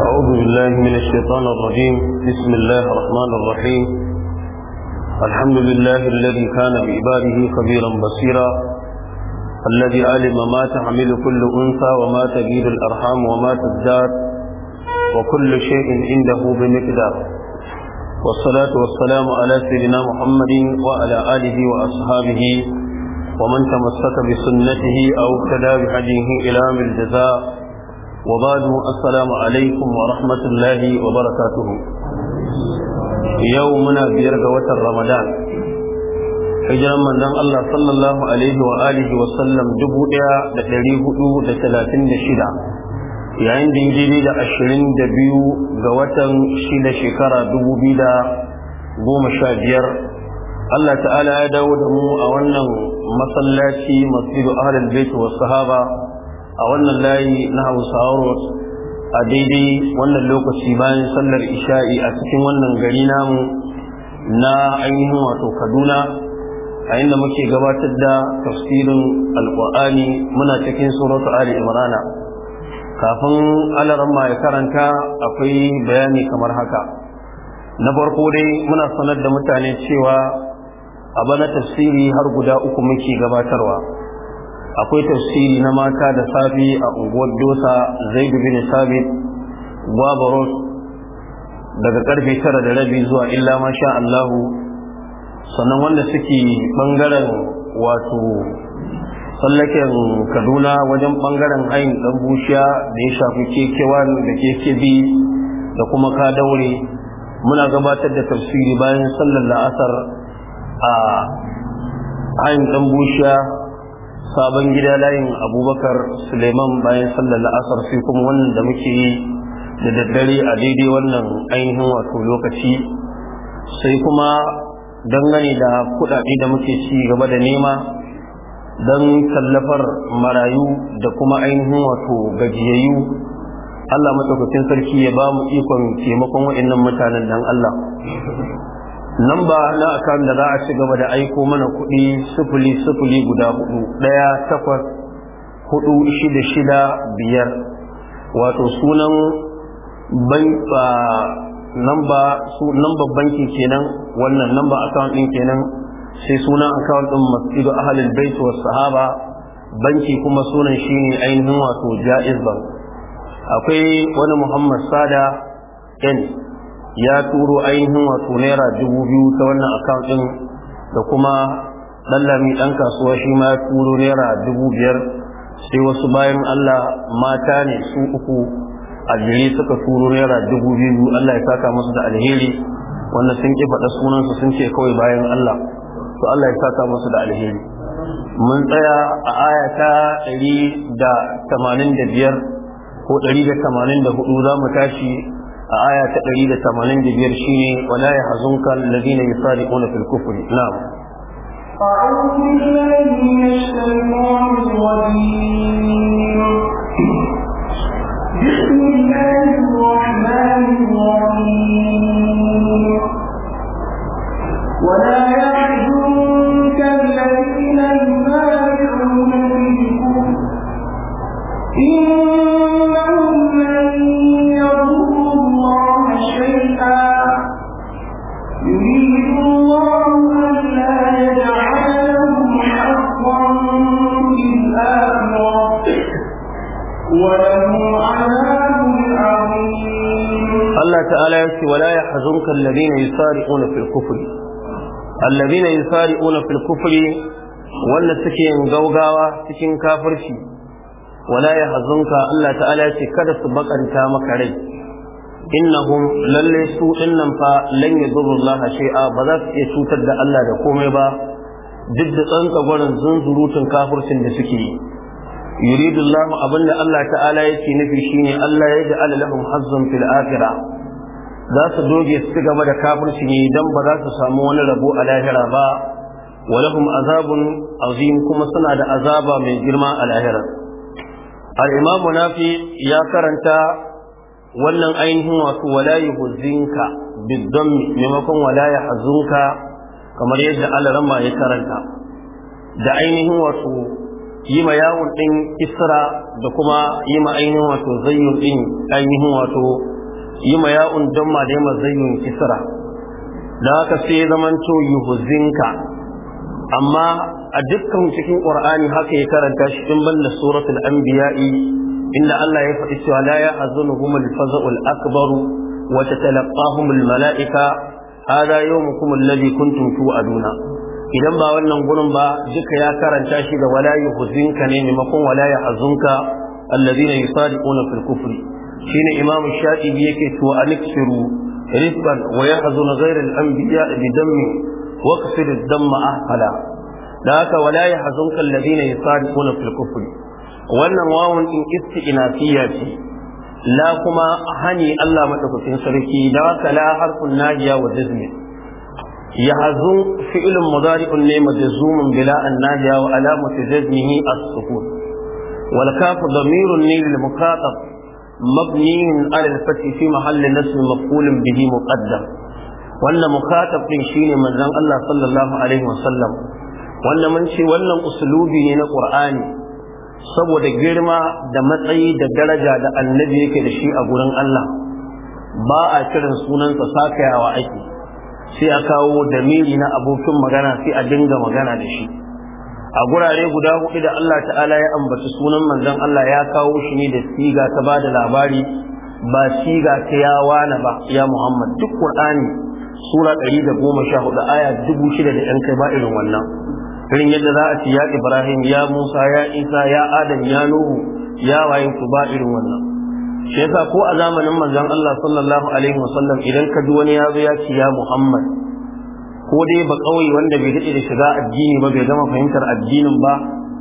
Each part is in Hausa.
أعوذ بالله من الشيطان الرجيم. بسم الله الرحمن الرحيم. الحمد لله الذي كان بعباده خبيرا بصيرا، الذي علم ما تحمل كل أنثى وما تجيد الأرحام وما تزداد، وكل شيء عنده بمقدار. والصلاة والسلام على سيدنا محمد وعلى آله وأصحابه ومن تمسك بسنته أو اقتدى بهديه إلى يوم الجزاء. وبعد، السلام عليكم ورحمة الله وبركاته. يومنا بيرجوة رمضان، hijiran manzon Allah sallallahu alaihi wa alihi wa sallam 1436, yayin da injili da 22 ga watan 6 shekara 2015. Allah ta'ala ya dawo da mu a wannan masallaci masjidu ahlul bait was sahaba a wannan layi na Hausawa a daidai wannan lokaci bayan sallar isha'i a cikin wannan gari namu na ainihin wato Kaduna, a inda muke gabatar da tafsirin alqur'ani. Muna cikin suratu ali imran. Kafin alaramma ya karanta, akwai bayani kamar haka. Na farko dai muna sanar da mutane cewa a bana tafsiri har guda uku muke gabatarwa. Akwai tafsiri na mata da safi a unguwar Dosa Zaid bin Sabit Gwabaros daga karfe 9:30 zuwa illa masha Allah. Sannan wanda suke bangaren wato tsallaken Kaduna wajen bangaren hayin dan bushiya da ya shafi kekewan da kekebi da kuma Kadaure, muna gabatar da tafsiri bayan sallar la'asar a hayin dan bushiya sabon gida layin Abubakar Suleiman bayan sallar la'asar, sai kuma wannan da muke yi da daddare a daidai wannan ainihin wato lokaci. Sai kuma dangane da kudade da muke ci gaba da nema don tallafar marayu da kuma ainihin wato gajiyayyu, Allah madaukakin sarki ya ba mu ikon taimakon waɗannan mutanen dan Allah. Namba na akan da za a ci gaba da aiko mana kuɗi 00 guda 4 wato sunan namba banki kenan, wannan namba account din kenan, sai sunan account din Masjidu Ahlul Bait was Sahaba, banki kuma sunan shine ainihin wato Jaiz Bank. Akwai wani Muhammad Sada N ya turo ainihin wato naira 2000 ta wannan account din, da kuma Dallami dan kasuwa shi ma ya turo naira 5000. sai wasu bayan Allah mata ne su uku a jere suka turo naira 2000. Allah ya saka musu da alheri, wanda sun ki faɗa sunansu sun ce kawai bayan Allah, to Allah ya saka musu da alheri. Mun tsaya a aya ta 185 ko 184, za mu tashi a aya ta 185 shine wala yahzunka alladhina yusari'una fil kufri. Na'am. أعوذ بالله من الشيطان الرجيم. بسم الله الرحمن الرحيم. ولا يحزنك الذين يسارعون في الكفر إنهم لن يضروا الله شيئا يريد الله ألا يجعل لهم حظا في الآخرة ولهم عذاب عظيم. الله تعالى يقول ولا يحزنك الذين يسارعون في الكفر. الذين يسارعون في الكفر wanda suke yin gaugawa cikin kafirci. wala yahzunka, Allah ta'ala yace kada su bakanta maka rai. innahum lalle su dinnan fa lan yadurrullaha shay'a, ba za su iya cutar da Allah da komai ba, duk da tsantsa gurin zunzurutun kafircin da suke yi. yuridullahu, abinda Allah ta'ala yake nufi shine Allah ya ja'ala lahum hazzan fil akhirah, za su doge su gaba da kafirci ne dan ba za su samu wani rabo a lahira ba. wa lahum azabun azim, kuma suna da azaba mai girma a lahira. al-imamu nafi ya karanta wannan ainihin wato wala yuhzinka bid-dammi maimakon wala yahzunka, kamar yadda al-ramma ya karanta da ainihin wato yi ma yawon din isra da kuma yi ma ainihin wato zayyun din ainihin wato yi ma ya'un damma da yamma zayyun kisra da haka sai ya zamanto yuhzinka amma a dukkan cikin qur'ani haka ya karanta shi in banda suratul anbiya'i inda Allah ya faɗi cewa la ya'zunuhum al-faza'ul akbar wa tatalaqahum al-mala'ika hada yawmukum alladhi kuntum tu'aduna idan ba wannan gurin ba duka ya karanta shi da wala yuhzinka ne maimakon wala yahzunka alladhina yusadiquna fil kufri shine imamu shafi'i yake to aliksiru rifban wa yahzun ghayra al-anbiya bi dammi wa qasir ad-damma ahqala da haka wala yahzunka alladhina yusadiquna fil kufri wannan wawun in isti'nafiyya ce la kuma hani Allah madaukakin sarki da haka la harfun nahiya wa jazmi yahzun fi'lun mudari'un ne majzumun bila an-nahiya wa alamatu jazmihi as-sukun wal kafu damirun lil muqatab مبني على الفتح في محل نصب مفعول به مقدم wannan mukatab din shine manzon Allah sallallahu alaihi wasallam wannan mun ce wannan usulubi ne na Qur'ani saboda girma da matsayi da daraja da annabi yake da shi a gurin Allah ba a kiran sunansa sakayawa ake sai a kawo damiri na abokin magana sai a dinga magana da shi a gurare guda hudu da Allah ta'ala ya ambaci sunan manzon Allah ya kawo shi ne da siga ta bada labari ba siga ta ya wani ba ya Muhammad duk Qur'ani sura 114 aya 6000 da yan kai ba irin wannan irin yadda za a ci ya Ibrahim ya Musa ya Isa ya Adam ya Nuhu ya wayin ku ba irin wannan shi yasa ko a zamanin manzon Allah sallallahu alaihi wasallam idan ka ji wani ya zo ya ci ya Muhammad ko dai ba kawai wanda bai daɗe da shiga addini ba bai gama fahimtar addinin ba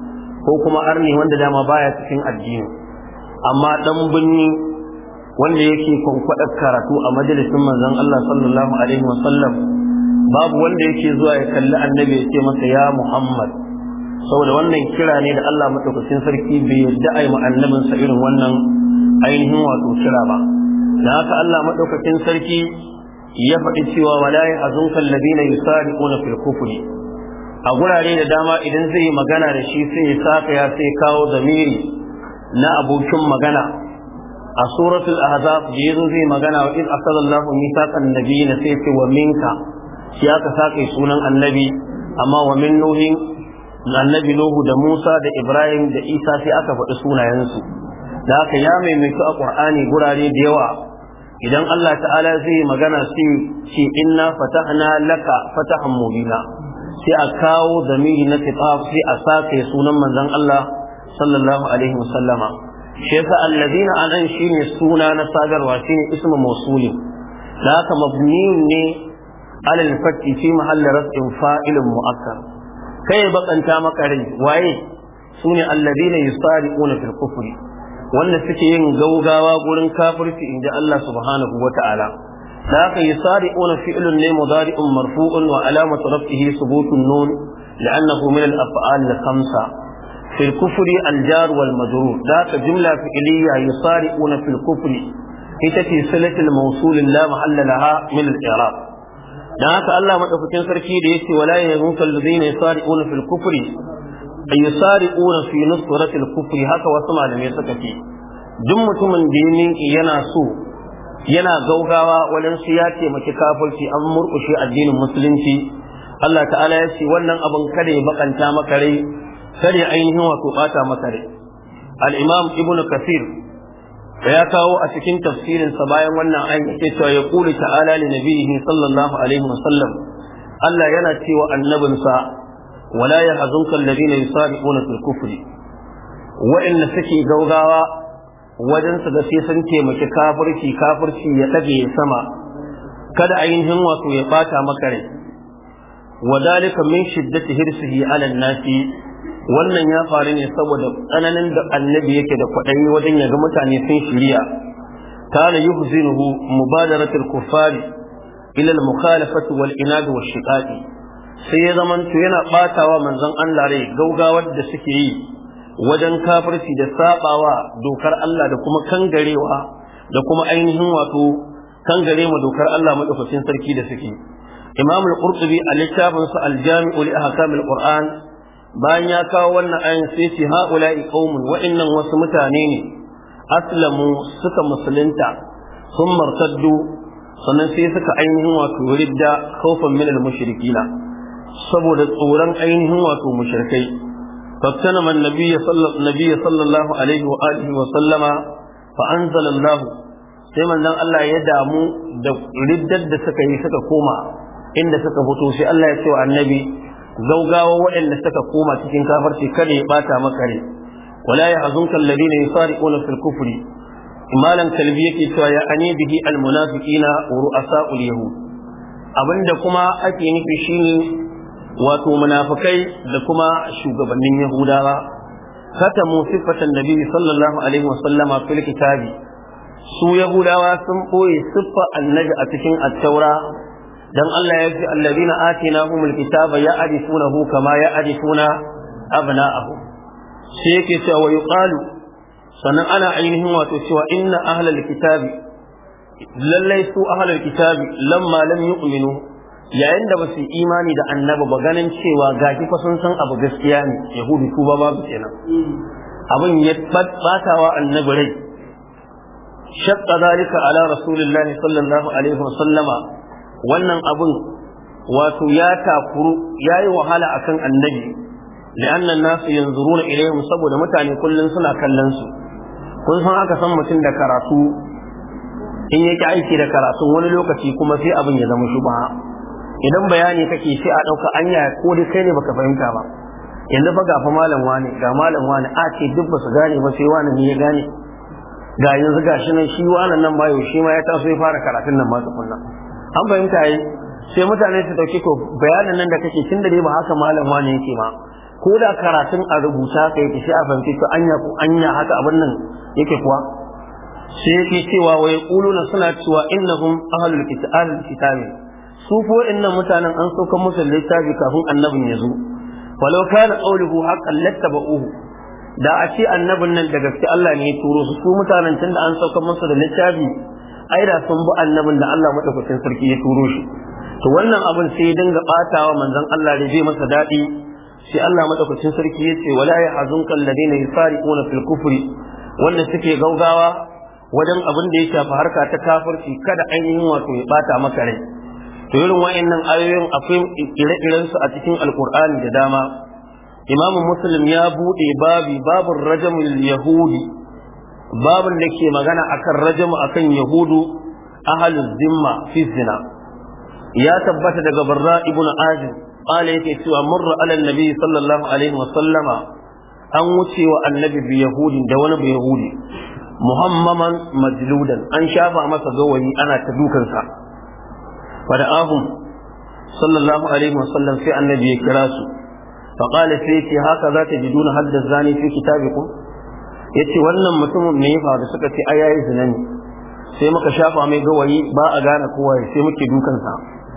ko kuma arni wanda dama baya cikin addini amma dan binni wanda yake kwankwadar karatu a majalisin manzon Allah sallallahu alaihi wasallam babu wanda yake zuwa ya kalli annabi ya ce masa ya Muhammad saboda wannan kira ne da Allah madaukakin sarki bai yadda ai mu annabinsa irin wannan ainihin wato kira ba dan haka Allah madaukakin sarki ya faɗi cewa wala yahzunka alladhina yusariquna fil kufri a gurare da dama idan zai magana da shi sai ya saka ya sai kawo zamiri na abokin magana a suratul ahzab da yazo zai magana wa in asallallahu mithaqan nabiyina sai ce wa minka shi aka saka sunan annabi amma wa min nuhin annabi nuhu da Musa da Ibrahim da Isa sai aka faɗi sunayensu da haka ya maimaitu a Qur'ani gurare da yawa idan Allah ta'ala zai magana sai ce inna fatahna laka fatahan mubina sai a kawo zamiri na kitab sai a sake sunan manzon Allah sallallahu alaihi wasallama shi yasa alladina anan shine suna na sadarwa shine ismu mawsuli da haka mabniun ne ala al-fath fi mahalli raf'in fa'ilun mu'akkar kai bakanta maka rai waye sune alladina yusariquna fil kufri wanda suke yin gaugawa gurin kafirci inda Allah subhanahu wata'ala da haka yusari'una fi'lun ne mudari'un marfu'un wa alamatu raf'ihi thubutun nun li'annahu min al-af'al al-khamsa fi al-kufri al-jar wal majrur da haka jumla fi'liyya yusari'una fil kufri ita ce silatul mawsul la mahalla laha min al-i'rab da haka Allah madaukakin sarki da yace wala yanzunka alladhina yusari'una fil kufri yusari'una fi nusrati al-kufri haka wasu malamai suka ce duk mutumin da yana so yana gaugawa wajen su ya taimaki kafirci an murkushe addinin musulunci Allah ta'ala ya ce wannan abin kada ya bakanta maka rai kada ya ainihin wato bata maka rai al-imam ibn kathir ya kawo a cikin tafsirin sa bayan wannan ayin yake cewa ya kuli ta'ala li nabiyhi sallallahu alaihi wasallam Allah yana cewa annabinsa wala yahzunka alladhina yusari'una fil kufri wa inna saki gaugawa wajen su ga sai sun taimaki kafirci ya dage sama kada ainihin wato ya bata maka rai wadalika min shiddati hirsihi ala nasi wannan ya faru ne saboda tsananin da annabi yake da kwadayi wajen ya ga mutane sun shiriya kana yuhzinuhu mubadaratul kuffari ila al-mukhalafati wal inad wash shiqaqi sai ya zamanto yana batawa manzon Allah rai gaugawar da suke yi wajen kafirci da sabawa dokar Allah da kuma kangarewa da kuma ainihin wato kangare ma dokar Allah madaukakin sarki da suke Imam al-Qurtubi a littafin sa al-Jami' li ahkam al-Qur'an bayan ya kawo wannan ayin sai ce haula'i qaumun wa innan wasu mutane ne aslamu suka musulunta sun martaddu sannan sai suka ainihin wato ridda khawfan min al-mushrikina saboda tsoron ainihin wato mushrikai فاغتنم النبي صلى الله عليه وآله وسلم فأنزل الله sai manzon Allah ya damu da riddar da suka yi suka koma inda suka fito sai Allah ya ce wa annabi gaugawa waɗanda suka koma cikin kafirci kada ya bata maka rai wala yahzunka alladhina yusari'una fil kufri imalan kalbi yake cewa ya ani bihi al munafiqina wa ru'asa'ul yahud abinda kuma ake nufi shine wato munafikai da kuma shugabannin yahudawa katamu sifatan nabi sallallahu alaihi wa sallama fil kitabi su yahudawa sun boye siffa annabi a cikin at-taura dan Allah ya ce alladhina atinahumul kitaba ya'rifunahu kama ya'rifuna abna'ahum sai yake cewa yuqalu sannan ana ainihin wato cewa inna ahlal kitabi lallai su ahlal kitabi lamma lam yu'minu yayin da basu imani da annabi ba ganin cewa gashi fa sun san abu gaskiya ne yahudu su ba babu kenan abin ya batawa annabi rai shaqqa zalika ala rasulillah sallallahu alaihi wasallama wannan abun wato ya takuru yayi wahala akan annabi li'anna an-nas yanzuruna ilayhim saboda mutane kullun suna kallon su kun san aka san mutum da karatu in yake aiki da karatu wani lokaci kuma sai abin ya zama shubha idan bayani kake sai a dauka anya ko dai kai ne baka fahimta ba yanzu fa ga fa malam wani ga malam wani a ce duk ba su gane ba sai wani ne ya gane ga yanzu gashi nan shi wannan nan bayo shi ma ya taso ya fara karatun nan ma tukunna an fahimta yi sai mutane su dauke ko bayanan nan da kake tun da dai ba haka malam wani yake ma ko da karatun a rubuta kai ki sai a fahimci to anya haka abin nan yake kuwa sai yake cewa wa yaquluna suna cewa innahum ahlul kitabi su ko innan mutanen an sauka musu littafi kafin annabin ya zo walau kana qawluhu haqqan lattaba'uhu da a ce annabin nan da gaske Allah ne ya turo su mutanen tunda an sauka musu da littafi ai da sun bi annabin da Allah madaukakin sarki ya turo shi to wannan abin sai ya dinga batawa manzon Allah da zai masa dadi sai Allah madaukakin sarki yace wala yahzunka alladhina yusariquna fil kufri wanda suke gaugawa wajen abin da ya shafi harka ta kafirci kada ainihin wato ya bata maka rai to irin wayannan ayoyin akwai ire-iren su a cikin alqur'ani da dama Imam Muslim ya bude babur rajamul yahudi babun da ke magana akan rajamu akan yahudu ahluz zimma fi zina ya tabbata daga Barra ibn Azib قال yake cewa murra ala annabi sallallahu alaihi wa sallama an wuce wa annabi bi yahudi da wani bi yahudi muhammaman majludan an shafa masa gawayi ana ta dukan sa fada'ahum sallallahu alaihi wa sallam sai annabi ya kira su fa qala sai ce haka za ta jiduna hadda zani fi kitabikum yace wannan mutumin me ya faru suka ce ai yayi zina ne sai muka shafa mai gawayi ba a gane kowa sai muke dukan sa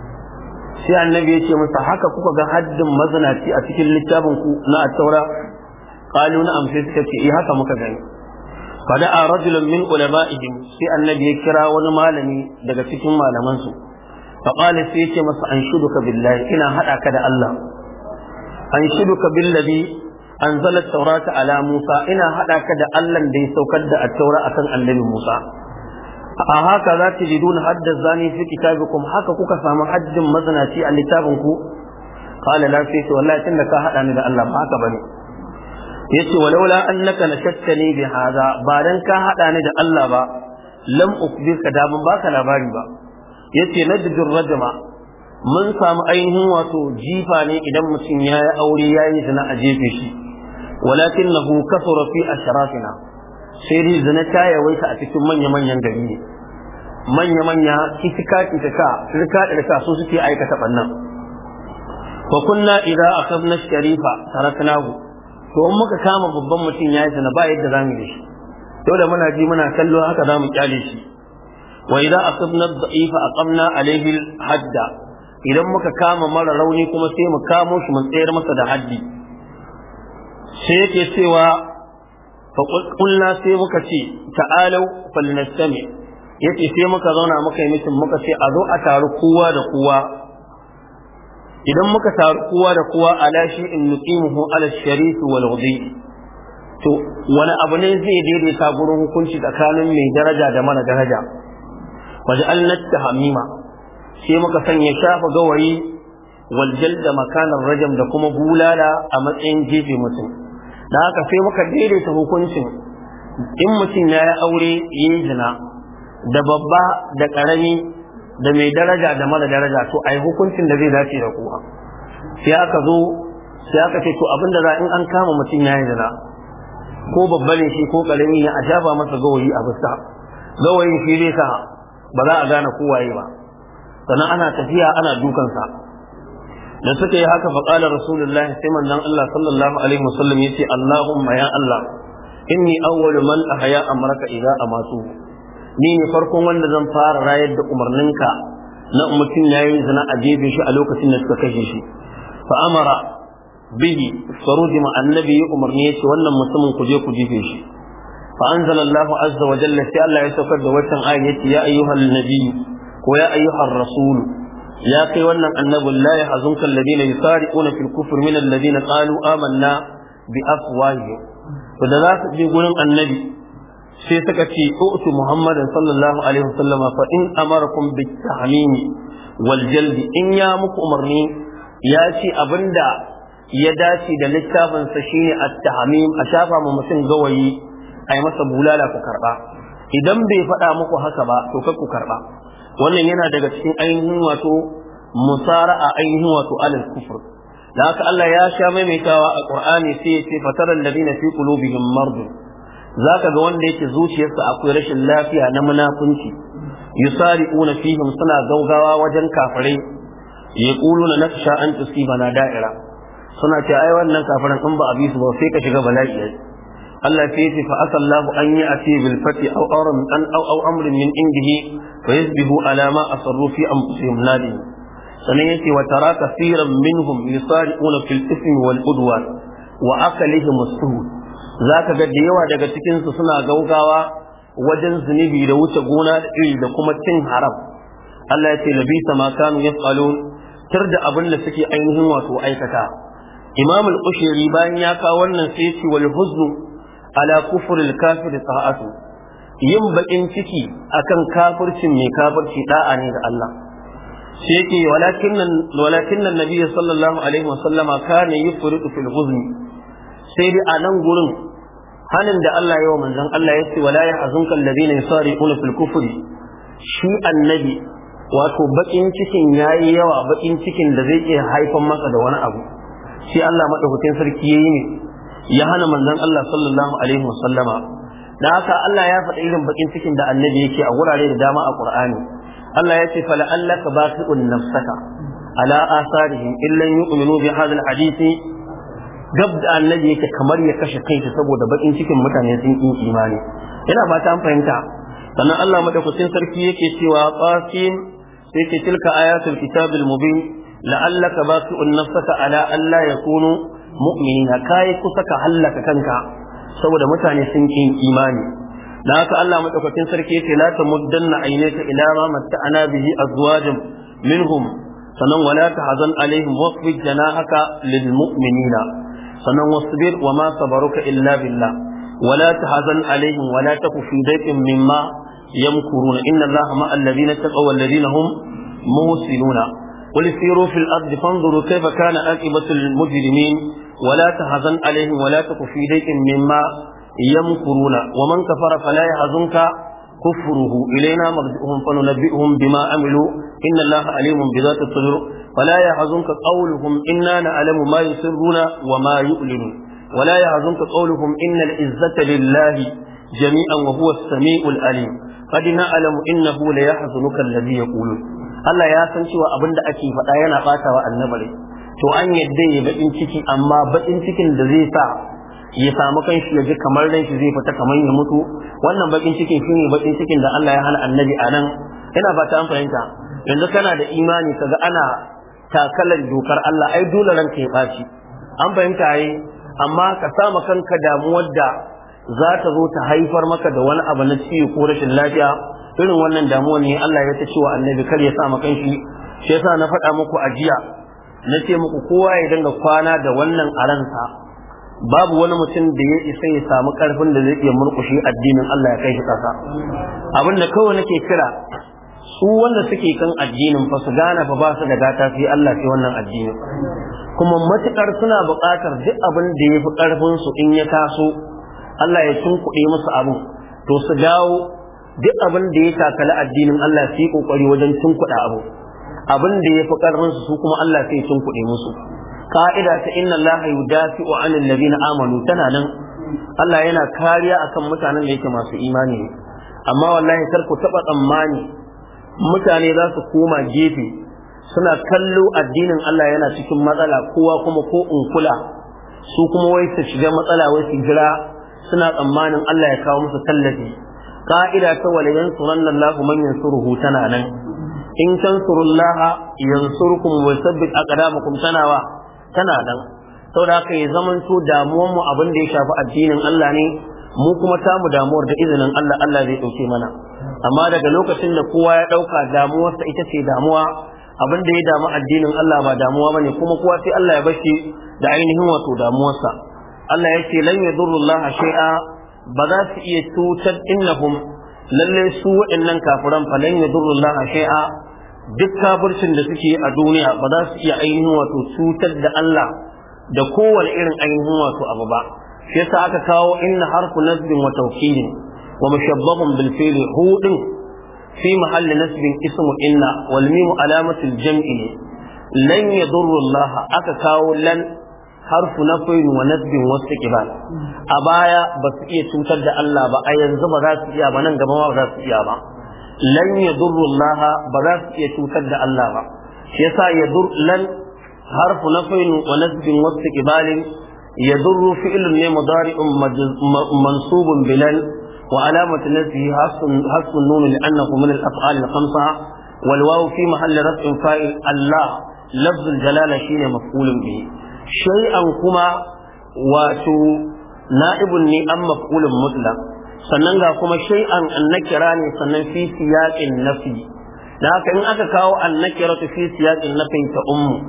sai annabi ya ce masa haka kuka ga haddin mazinaci a cikin littafin ku na at-taura qalu na amsa suka ce haka muka gani fada'a rajulun min ulama'ihim sai annabi ya kira wani malami daga cikin malaman su fa qala sai ya ce masa anshuduka billahi ina hada ka da Allah anshuduka billazi anzala at-taurata ala Musa ina hada ka da Allah da ya saukar da at-taura akan annabi Musa a haka za ta jiduna hadda zani fi kitabikum haka kuka samu haddin mazanaci a littafinku qala la fi wallahi tunda ka hada ni da Allah ba haka bane yace walaula annaka nashattani bi hada ba dan ka hada ni da Allah ba lam ukbirka da ban baka labari ba yace najdur rajma mun samu ainihin wato jifa ne idan mutum yayi aure yayi zina a jefe shi walakinahu kasura fi ashrafina sai dai zina ta yawaita a cikin manya-manyan gari ne manya-manya kitika da su suke aikata bannan fa kunna idza akhadna sharifa taraknahu to in muka kama babban mutum yayi zina ba yadda zamu yi shi dole muna ji muna kallo haka zamu kyale shi wa idza akhadna ad-da'ifa aqamna alayhi al-hadda idan muka kama mara rauni kuma sai mu kamo shi mun tsayar masa da haddi sai yake cewa faƙulƙulna sai muka ce ta'alau falnastami yace sai muka zauna muka yi mutum muka ce a zo a taru kowa da kowa idan muka taru kowa da kowa ala shi in nuqimuhu ala sharif wal ghadi to wani abu ne zai daidaita gurin hukunci tsakanin mai daraja da mara daraja waj'alna at-tahmima sai muka sanya shafa gawayi wal jalda makanan rajam da kuma bulala a matsayin jefe mutum da haka sai muka daidaita hukuncin in mutum ya yi aure yayin zina da babba da karami da mai daraja da mara daraja to ai hukuncin da zai dace da kowa sai aka ce to abinda za in an kama mutum ya yi zina ko babba ne shi ko karami ne a shafa masa gawayi a fuska gawayin shi zai sa ba za a gane kowaye ba sannan ana tafiya ana dukansa da suka yi haka faƙalar rasulullahi sai manzon Allah sallallahu alaihi wasallam yace Allahumma ya Allah inni awwalu man ahya amraka idza amatu ni ne farkon wanda zan fara rayar da umarninka na mutum yayi zina a jefe shi a lokacin da suka kashe shi fa amara bihi farujima annabi umarni yace wannan mutumin ku je ku jefe shi fa anzalallahu azza wa jalla sai Allah ya saukar da wannan ayati ya ayyuhal nabiy ko ya ayyuhar rasul ya kai wannan annabi la yahzunka alladhina yusari'una fil kufr min alladhina qalu amanna bi afwahihim to da za su je gurin annabi sai suka ce utu muhammadan sallallahu alaihi wasallam fa in amarakum bit tahmim wal jald in ya muku umarni ya ce abinda ya dace da littafin sa shine at-tahmim a shafa mu mutum gawayi ai masa bulala ku karba idan bai faɗa muku haka ba to kar ku karba wannan yana daga cikin ainihin wato musara'a ainihin wato alal kufr da haka Allah ya sha maimaitawa a Qur'ani sai ya ce fataral ladina fi qulubihim marad zaka ga wanda yake zuciyarsa akwai rashin lafiya na munafunci yusari'una fihim suna gaugawa wajen kafirai yaquluna naksha an tusibana da'ira suna ce ai wannan kafiran in ba a bi su ba sai ka shiga bala'i Allah sai ce fa asallahu an ya'ti bil fati aw amrin min indihi fa yasbihu ala ma asarru fi anfusihim nadim sanan yace wa tara kaseeran minhum yusari'una fil ismi wal udwan wa akalihim as-suhud zaka ga da yawa daga cikin su suna gaugawa wajen zunubi da wuce gona da iri da kuma cin haram Allah ya ce labisa ma kanu yaf'alun tirda abin da suke ainihin wato aikata Imam al-Ushayri bayan ya kawo wannan sai ce wal huznu ala kufr al-kafir ta'atu yin bakin ciki akan kafircin mai kafirci da'a ne ga Allah sai yake walakin annabi sallallahu alaihi wasallama kana yufridu fil huzni sai dai a nan gurin hanin da Allah ya wa manzon Allah yace wala yahzunka alladhina yusari'una fil kufri shi annabi wato bakin cikin yayi yawa bakin cikin da zai iya haifar masa da wani abu shi Allah madaukakin sarki yayi ne ya hana manzon Allah sallallahu alaihi wasallama dan haka Allah ya faɗa irin bakin cikin da annabi yake a wurare da dama a Qur'ani Allah ya ce fala allaka baqi'un nafsaka ala asarihim illan yu'minu bi hadha alhadith gab da annabi yake kamar ya kashe kansa saboda bakin cikin mutane sun yi imani ina ba ta fahimta sannan Allah madaukakin sarki yake cewa qasim sai ce tilka ayatul kitabil mubin la'allaka baqi'un nafsaka ala alla yakunu mu'minina kai kusa ka hallaka kanka saboda mutane sun yi imani dan haka Allah madaukakin sarki yake la tamuddanna aynaka ila ma matta'ana bihi azwajan minhum sanan wala tahzan alaihim waqfid janahaka lil mu'minina sanan wasbir wama sabaruka illa billah wala tahzan alaihim wala taku fi dayqin mimma yamkuruna inna Allaha ma'al ladina taqaw wal ladina hum muhsinuna qul siru fil ardi fanzuru kayfa kana aqibatu al mujrimin wala tahzan alaihim wala taku fi dayqin mimma يمكرون ومن كفر فلا يحزنك كفره إلينا مرجعهم فننبئهم بما عملوا إن الله عليم بذات الصدور فلا يحزنك قولهم إنا نعلم ما يسرون وما يعلنون ولا يحزنك قولهم إن العزة لله جميعا وهو السميع العليم قد نعلم إنه ليحزنك الذي يقولون Allah ya san cewa abin da ake faɗa yana ɓatawa annabi to an yadda ya baƙin ciki amma baƙin cikin da zai sa ya samu kanshi ya ji kamar ran shi zai fita kamar ya mutu wannan bakin cikin shine bakin cikin da Allah ya hana annabi anan ina ba ta fahimta yanzu kana da imani kaga ana takalar dokar Allah ai dole ranka ya baci an fahimta yi amma ka sama kanka damuwar da za ta zo ta haifar maka da wani abu na ciwo ko rashin lafiya irin wannan damuwar ne Allah ya ta cewa annabi kar ya sama kanshi shi yasa na faɗa muku ajiya na ce muku kowa ya dinga kwana da wannan a ransa babu wani mutum da ya isa ya samu karfin da zai iya murƙushe addinin Allah ya kai shi ƙasa abin da kawai nake kira su wanda suke kan addinin fa su gane fa ba su da gata sai Allah sai wannan addini kuma matukar suna buƙatar duk abin da yafi karfin su in ya taso Allah ya tunkuɗe musu abin to su dawo duk abin da ya takala addinin Allah su yi kokari wajen tunkuɗa abin da yafi karfin su kuma Allah sai ya tunkuɗe musu ka'ida ta inna Allah yudafi'u 'anil ladina amanu tana nan Allah yana kariya akan mutanen da yake masu imani ne amma wallahi kar ku taba tsammani mutane za su koma gefe suna kallo addinin Allah yana cikin matsala kowa kuma ko in kula su kuma wai su shiga matsala wai su jira suna tsammanin Allah ya kawo musu tallafi ka'ida ta wala yansuranna Allahu man yansuruhu tana nan in tansurullaha yansurkum wa yusabbit aqdamakum tana nan saboda haka ya zamanto damuwar mu abin da ya shafi addinin Allah ne mu kuma tamu damuwar da izinin Allah Allah zai dauke mana amma daga lokacin da kowa ya dauka damuwarsa ita ce damuwa abin da ya damu addinin Allah ba damuwa bane kuma kowa sai Allah ya bashi da ainihin wato damuwarsa Allah ya ce lan yadurullaha shay'a ba za su iya cutar innahum lalle su waɗannan kafiran fa lan yadurullaha shay'a duk kafircin da suke a duniya ba za su iya ainihin wato cutar da Allah da kowane irin ainihin wato abu ba shi yasa aka kawo inna harfu nasbin wa tawkidin wa mushabbahun bil fi'li hudin fi mahalli nasbin ismu inna wal mim alamatul jam'i lan yadurru Allah aka kawo lan harfu nafin wa nasbin wa istiqbal a baya ba su iya cutar da Allah ba a yanzu ba za su iya ba nan gaba ba za su iya ba lan yadurru Allah ba za su iya cutar da Allah ba shi yasa yadur lan harfu nafin wa nasbin wa istiqbal يضر فعل مضارع منصوب بلن وعلامة نفسه حذف النون لأنه من الأفعال الخمسة والواو في محل رفع فاعل الله لفظ الجلالة شين مفعول به شيئا كما واتو نائب أم مفعول مطلق sannan ga kuma shay'an annakira ne sannan fi siyaqin nafi da haka in aka kawo annakira fi siyaqin nafi ta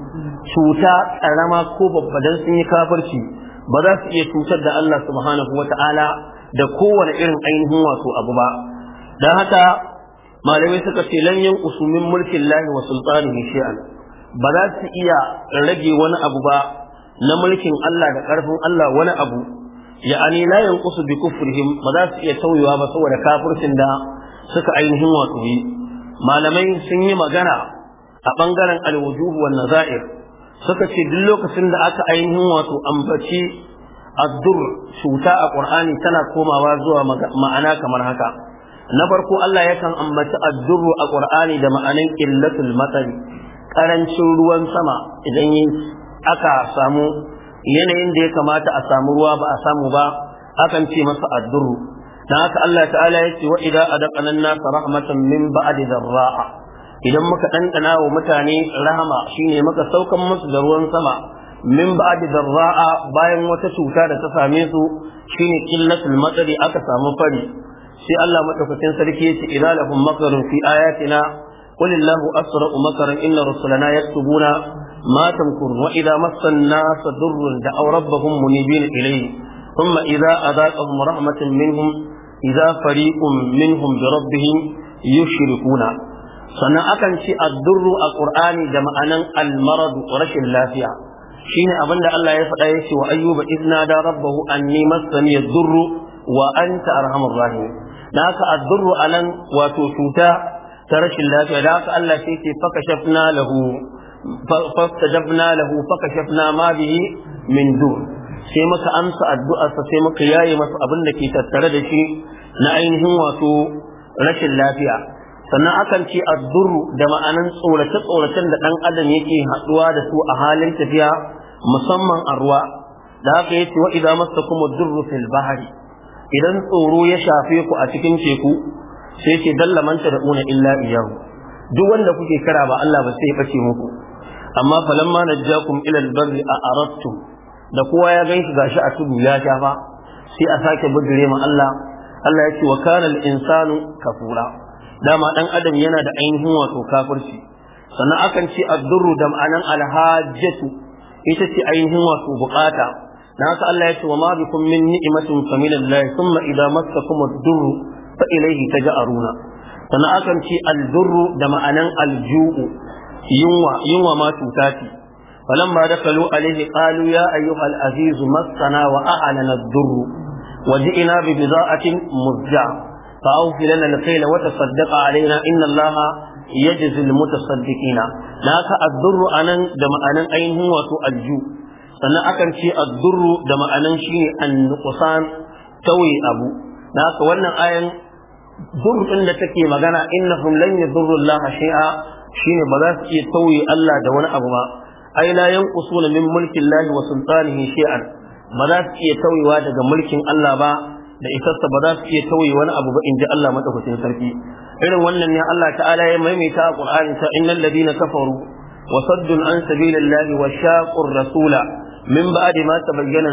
cuta karama ko babba dan sun yi kafirci ba za su iya cutar da Allah subhanahu wata'ala da kowane irin ainihin wato abu ba dan haka malamai suka ce lan yan usumin mulkin lahi wa sultanihi shay'an ba za su iya rage wani abu ba na mulkin Allah da karfin Allah wani abu ya'ani la yanqusu bi kufrihim ba za su iya tauyewa ba saboda kafircin da suka ainihin wato yi malamai sun yi magana a bangaren alwujuh wan nazair suka ce duk lokacin da aka ainihin wato ambaci addur cuta a Qur'ani tana komawa zuwa ma'ana kamar haka na farko Allah yakan ambaci addurru a Qur'ani da ma'anan illatul matari karancin ruwan sama idan aka samu yanayin da ya kamata a samu ruwa ba a samu ba akan ce masa addurru dan haka Allah ta'ala yace wa idza adaqana an-nas rahmatan min ba'di dharra'a idan muka dandana wa mutane rahama shine muka saukan musu da ruwan sama min ba'di dharra'a bayan wata cuta da ta same su shine qillatul matari aka samu fari sai Allah madaukakin sarki yace idza lahum makrun fi ayatina qul illahu asra'u makran inna rusulana yaktubuna ma tamkurun wa idza massan nas durrun da'aw rabbahum munibin ilayhi thumma idza adaqahum rahmatan minhum idza fariqun minhum bi rabbihim yushrikuna sannan akan ci addurru a Qur'ani da ma'anan al-marad rashin lafiya shine abinda Allah ya faɗa yake wa ayyuba idna da rabbahu anni massani ad-durru wa anta arhamur rahim da haka ad-durru anan wato cuta ta rashin lafiya da haka Allah sai ce fakashafna lahu fastajabna lahu fakashafna ma bihi min dur sai muka amsa addu'arsa sai muka yaye masa abin da ke tattare da shi na ainihin wato rashin lafiya sannan akan ce addurru da ma'anan tsorace-tsoracen da ɗan adam yake haɗuwa da su a halin tafiya musamman a ruwa da haka yace wa idza massakum ad-durru fil bahri idan tsoro ya shafe ku a cikin teku sai ce dalla man tad'una illa iyyahu duk wanda kuke kira ba Allah ba sai ya bace muku amma falamma najjakum ila al-barri a'radtum da kowa ya ganshi gashi a tudu ya shafa sai a sake bugire ma Allah ya ce wa kana al-insanu kafura dama dan adam yana da ainihin wato kafirci sannan akan ce ad-durru da ma'anan al-hajjatu ita ce ainihin wato bukata dan haka Allah ya ce wa ma bikum min ni'matin fa min Allah thumma idza massakum ad-durru fa ilayhi taj'aruna sannan akan ce al-durru da ma'anan al-ju'u yunwa ma cuta ce falamma dakalu alaihi qalu ya ayyuhal aziz massana wa a'lana ad-durru وجئنا ببضاعة مزجاة فأوفي لنا الكيل وتصدق علينا إن الله يجزي المتصدقين لك الضر أنن دم أنن أين هو الجو sannan akan ce ad-durru da ma'anan shine an-nuqsan tawi abu laka wannan ayan durr din da take magana innahum lan yadurru Allah shay'a shine ba za su iya tawi Allah da wani abu ba ai la yanqusuna min mulki Allah wa sultanihi shay'an ba za su iya tauyewa daga mulkin Allah ba da isarsa ba za su iya tauye wani abu ba inji Allah madaukakin sarki irin wannan ne Allah ta'ala ya maimaita a Qur'ani ta innal ladina kafaru wa saddun an sabilillahi wa shaqur rasula min ba'di ma tabayyana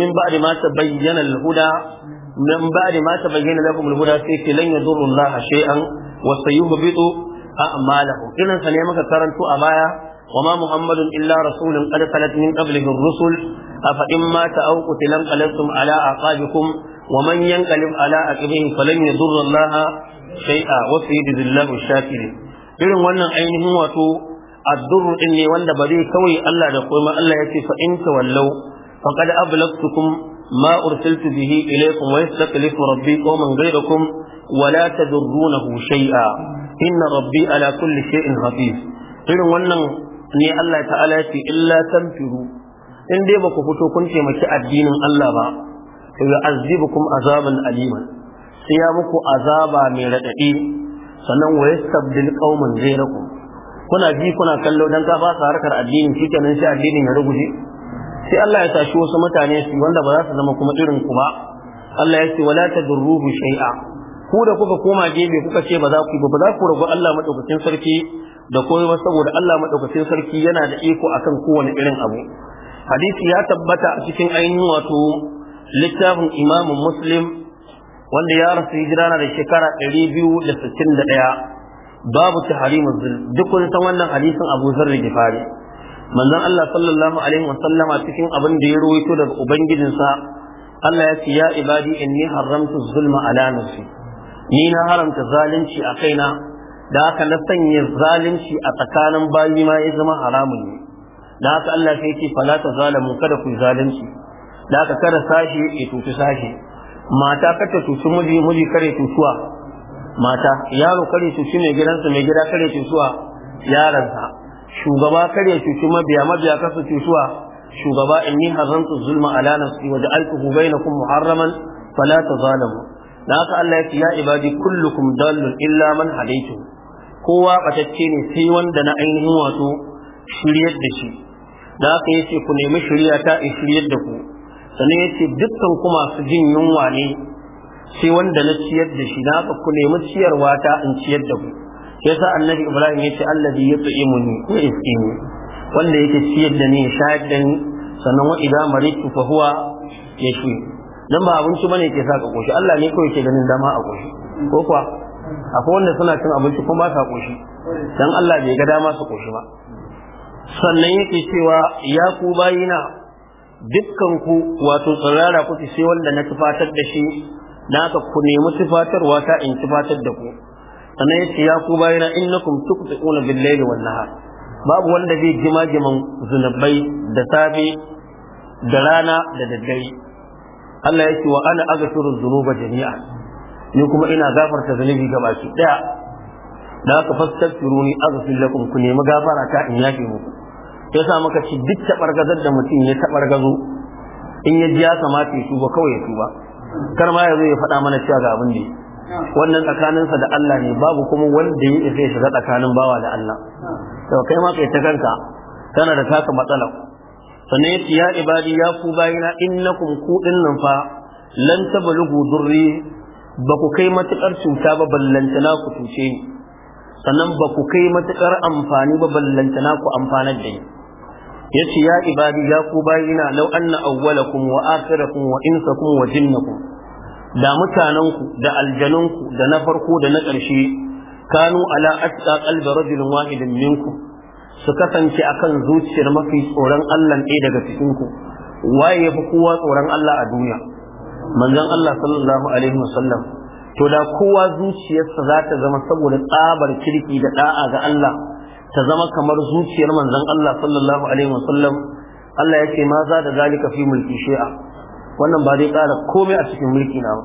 al-huda min ba'di ma tabayyana lakum al-huda sai lan yadurru Allah shay'an wa sayuhbitu a'malahum idan sane maka karanto a baya وما محمد إلا رسول قد خلت من قبله الرسل أفإن مات أو قتل انقلبتم على أعقابكم ومن ينقلب على عقبه فلن يضر الله شيئا وسيجزي الله الشاكرين irin wannan ainihin wato ad-durr din ne wanda ba zai kawai Allah da kuma Allah yace fa in tawallau faqad ablagtukum ma ursiltu bihi ilaykum wa yastakhlifu rabbi qauman ghayrakum wa la tadurrunahu shay'a inna rabbi ala kulli shay'in hafiz irin wannan ne Allah ta'ala ya ce illa tanfiru in dai baku fito kun taimaki addinin Allah ba to ya azibukum azaban aliman sai ya muku azaba mai radadi sannan wa yastabdil qauman ghayrakum kuna ji kuna kallo dan ka ba su harkar addini shikenan sai addinin ya ruguje sai Allah ya tashi wasu mutane su wanda ba za su zama kuma irin ku ba Allah ya ce wala tadurruhu shay'a ku da kuka koma gebe kuka ce ba za ku yi ba za ku rabu Allah madaukakin sarki da koyo saboda Allah madaukakin sarki yana da iko akan kowane irin abu hadisi ya tabbata a cikin ainihin wato littafin Imam Muslim wanda ya rasu hijira na da shekara 261 babu tahrimuz zulm duk kun san wannan hadisin Abu Zarr Gifari manzon Allah sallallahu alaihi wasallama cikin abin da ya ruwaito daga ubangijinsa Allah ya ce ya ibadi inni haramtu zulma ala nafsi ni na haramta zalunci a kaina da haka na sanya zalunci a tsakanin bayi ma ya zama haramun ne da haka Allah sai yake fala ta zalamu kada ku zalunci da haka kada sashi ya tutu sashi mata kada tutu miji kare tutuwa mata yaro kare tutu mai gidansa mai gida kare tutuwa yaransa shugaba kare tutu mabiya kasa tutuwa shugaba inni haramtu zulma ala nafsi wa ja'altuhu bainakum muharraman fala tazalamu da haka Allah ya ce ya ibadi kullukum dallun illa man hadaytu kowa batacce ne sai wanda na ainihin wato shiryar da shi da haka yace ku nemi shiriya ta in shiryar da ku sannan yace dukkan ku masu jin yunwa ne sai wanda na ciyar da shi da haka ku nemi ciyarwa ta in ciyar da ku yasa annabi Ibrahim yace allazi yut'imuni wa yasqini wanda yake ciyar da ni shayar da ni sannan wa idza maritu fa huwa yashfi dan ba abinci bane ke saka koshi Allah ne kawai ke ganin dama a koshi ko kuwa akwai wanda suna cin abinci kuma ba sa koshi dan Allah bai ga dama su koshi ba sannan yake cewa ya ku bayina dukkan ku wato tsirara ku sai wanda na tufatar da shi dan haka ku nemi tufatarwa ta in tufatar da ku sannan yace ya ku bayina innakum tuqti'una bil-layli wan-nahar babu wanda zai jimajiman zunubai da safe da rana da daddare Allah yake wa ana aghfiru dhunuba jami'a ni kuma ina gafarta zunubi gabaki daya da aka fastaghfiruni aghfir lakum ku nemi gafara ta in yafe muku yasa muka ci duk tabargazar da mutum ya tabargazo in ya ji ya kamata ya tuba kawai ya tuba kar ma yazo ya faɗa mana cewa ga abin da wannan tsakaninsa da Allah ne babu kuma wanda ya isa ya shiga tsakanin bawa da Allah to kai ma kai ta kanka kana da taka matsala sannan yace ya ibadi ya ku bayina innakum ku dinnan fa lan tablughu durri ba ku kai matukar cuta ba ballantana ku tuce ni sannan ba ku kai matukar amfani ba ballantana ku amfanar da ni yace ya ibadi ya ku bayina law anna awwalakum wa akhirakum wa insakum wa jinnakum da mutananku da aljanunku da na farko da na ƙarshe kanu ala atqa qalbi rajulin wahidin minkum su kasance akan zuciyar mafi tsoron Allah ɗaya daga cikin ku waye yafi kowa tsoron Allah a duniya manzon Allah sallallahu alaihi wasallam to da kowa zuciyarsa za ta zama saboda tsabar kirki da da'a ga Allah ta zama kamar zuciyar manzon Allah sallallahu alaihi wasallam Allah ya ce ma za da zalika fi mulki shi'a wannan ba zai ƙara komai a cikin mulki na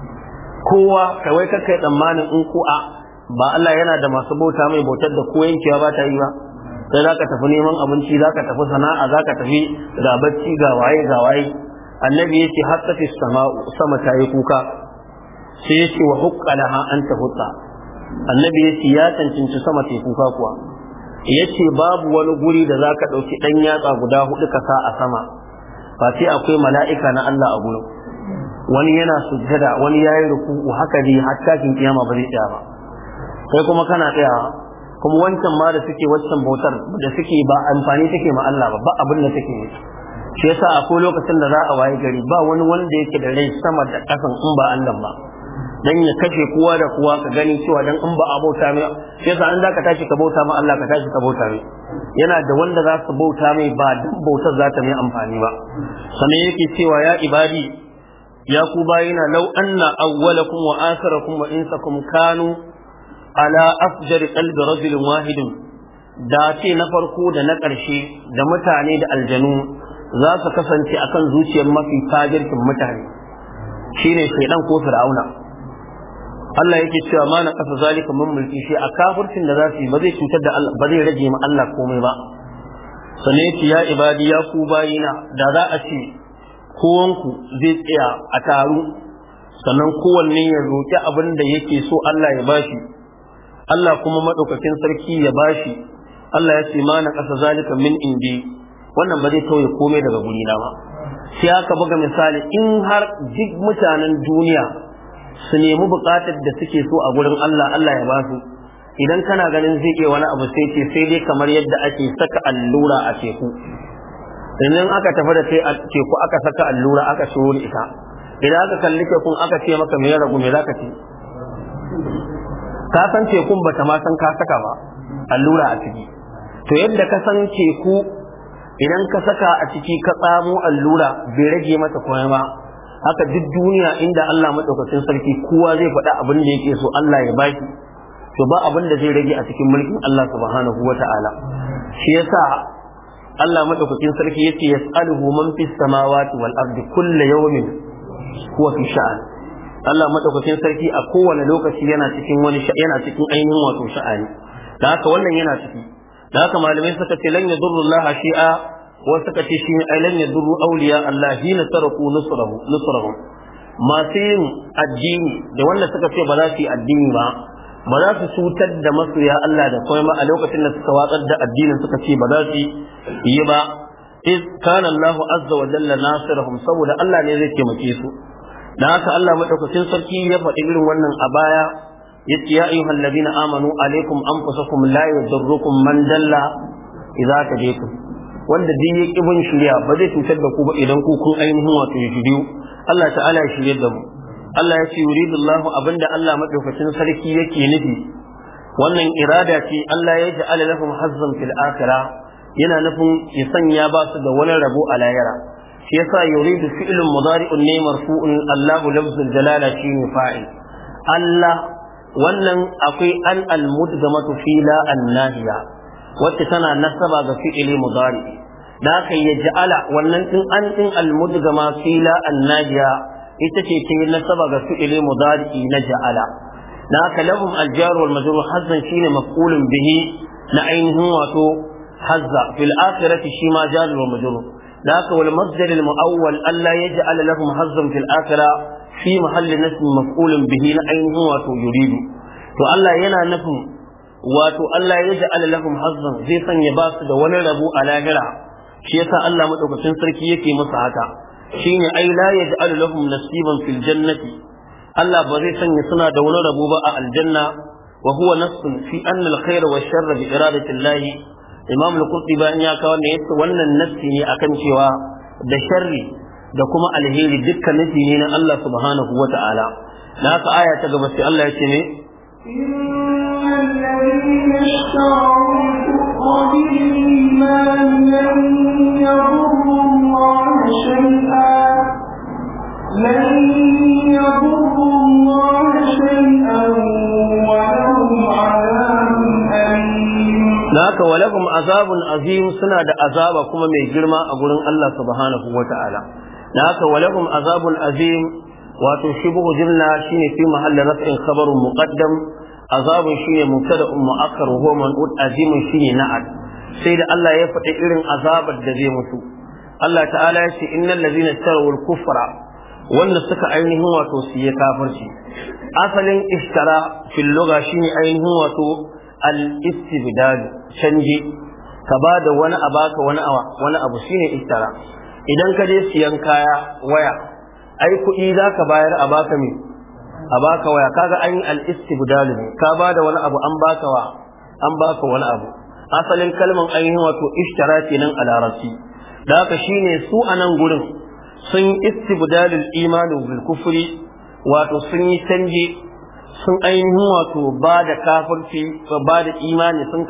kowa kawai kakai tsammanin in ko ba Allah yana da masu bauta mai bautar da ko yankewa ba ta yi ba sai zaka tafi neman abinci zaka tafi sana'a zaka tafi ga bacci ga waye annabi yace hatta fi sama ta yi kuka sai yace wa huqqalaha anta hutta annabi yace ya cancanci sama ta yi kuka kuwa yace babu wani guri da zaka dauki dan yatsa guda hudu ka sa a sama ba sai akwai mala'ika na Allah a gurin wani yana sujjada wani yayi ruku'u haka dai hatta kin kiyama ba zai tsaya ba kai kuma kana tsayawa kuma wancan ma da suke waccan bautar da suke ba amfani take ma Allah ba abin da take yi shi yasa akwai lokacin da za a waye gari ba wani wanda yake da rai sama da kasan in ba Allah ba dan ya kashe kowa da kowa ka gani cewa dan in ba a bauta mai yasa an zaka tashi ka bauta ma Allah ka tashi ka bauta mai yana da wanda za su bauta mai ba dan bautar za ta mai amfani ba sannan yake cewa ya ibadi ya ku bayina law anna awwalakum wa akhirakum wa insakum kanu ala afjari qalbi rajulin wahidin da ce na farko da na ƙarshe da mutane da aljanu za su kasance akan zuciyar mafi fajirkin mutane shine shaydan ko fir'auna Allah yake cewa ma na kasa zalika min mulki shi a kafircin da za su yi ba zai cutar da Allah ba zai rage ma Allah komai ba sannan yace ya ibadi ya ku bayina da za a ce kowanku zai tsaya a taru sannan kowanne ya roki abin da yake so Allah ya bashi Allah kuma madaukakin sarki ya bashi Allah ya ce ma na kasa zalika min indi wannan ba zai tauye komai daga guri na ba sai aka buga misali in har duk mutanen duniya su nemi bukatar da suke so a gurin Allah Allah ya ba su idan kana ganin zai ke wani abu sai ce sai dai kamar yadda ake saka allura a teku idan aka tafi da sai a teku aka saka allura aka shiro ita idan aka kalli tekun aka ce maka me ya ragu me zaka ce ka san tekun bata ma san ka saka ba allura a ciki to yadda ka san teku idan ka saka a ciki ka tsamo allura bai rage mata komai ba haka duk duniya inda Allah madaukakin sarki kowa zai faɗa abin da yake so Allah ya baki to ba abin da zai rage a cikin mulkin Allah subhanahu wata'ala shi yasa Allah madaukakin sarki yace yas'aluhu man fis samawati wal ardi kullu yawmin huwa fi sha'an Allah madaukakin sarki a kowane lokaci yana cikin ainihin wato sha'ani da haka wannan yana ciki da haka malamai suka ce lan yadurrullaha shi'a wa suka ce shi ne lan yadurru awliya Allah hina taraku nusrahum masu yin addini da wanda suka ce ba za su yi addini ba za su cutar da masoya Allah da kuma a lokacin da suka watsar da addinin suka ce ba za su yi ba iz kana Allah azza wa jalla nasirahum saboda Allah ne zai taimake su dan haka Allah madaukakin sarki ya faɗi irin wannan a baya yace ya ayyuhal ladina amanu alaikum anfusakum la yadurrukum man dalla idza tadaytum wanda din ya kibin shirya ba zai cutar da ku ba idan ku kun ainihin wato shiriyu Allah ta'ala ya shirye da mu Allah ya ce yuridullahu abinda Allah madaukakin sarki yake nufi wannan irada ce Allah ya ja'ala lahum hazzan fil akhirah yana nufin ya sanya ba su da wani rabo a lahira shi yasa yuridu fi'lun mudari'un ne marfu'un Allahu lafzul jalala shi ne fa'il Allah wannan akwai al-mudgamatu fi la an-nahiya wacce tana nasaba ga fi'ili mudari da aka yi ja'ala wannan din al-mudgama fi la an-nahiya ita ce ta nasaba ga fi'ili mudari na ja'ala da aka lahum al-jar wal majrur hazzan shine maf'ulun bihi na ainihin wato hazza fil akhirati shi ma jar wal majrur da aka wal masdar al-mu'awwal alla yaj'al lahum hazzan fil akhirah fi mahalli nasb maf'ulun bihi na ainihin wato yuridu to Allah yana nufin wato Allah ya ja'ala lahum hazzan zai sanya ba su da wani rabo a lahira shi yasa Allah madaukakin sarki yake musu haka shine ai la yaj'alu lahum nasiban fil jannati Allah ba zai sanya suna da wani rabo ba a aljanna wa huwa nassun fi anna al-khayra wa sharra bi iradati Allah Imam al-Qurtubi bayan ya kawo ne yace wannan nassi ne akan cewa da sharri da kuma alheri dukkan nufi ne na Allah subhanahu wa ta'ala da haka aya ta gaba sai Allah ya ce ne الذين اشتروا الكفر بالإيمان لن يضروا الله شيئا naka walakum azabun azim suna da azaba kuma mai girma a gurin Allah subhanahu wata'ala naka walakum azabun azim wato shibhu jumla shine fi mahalli raf'in khabarun muqaddam azabun shine mubtada'un mu'akkar wa huwa man'ud azimun shine na'at sai da Allah ya faɗi irin azabar da zai musu Allah ta'ala ya ce innal ladhina ishtaraw al-kufra wanda suka ainihin wato su yi kafirci asalin ishtara fil lugha shine ainihin wato al-istibdal canji ka bada wani abaka wani abu shine ishtara idan ka je siyan kaya waya ai kuɗi zaka bayar a baka me a baka waya kaga an yi al-istibdal ne ka bada wani abu an baka wani abu asalin kalman ainihin wato ishtara kenan a larabci da haka shine su a nan gurin sun istibdalul imani bil kufri wato sun yi canje sun ainihin wato ba da kafirci ba da imani sun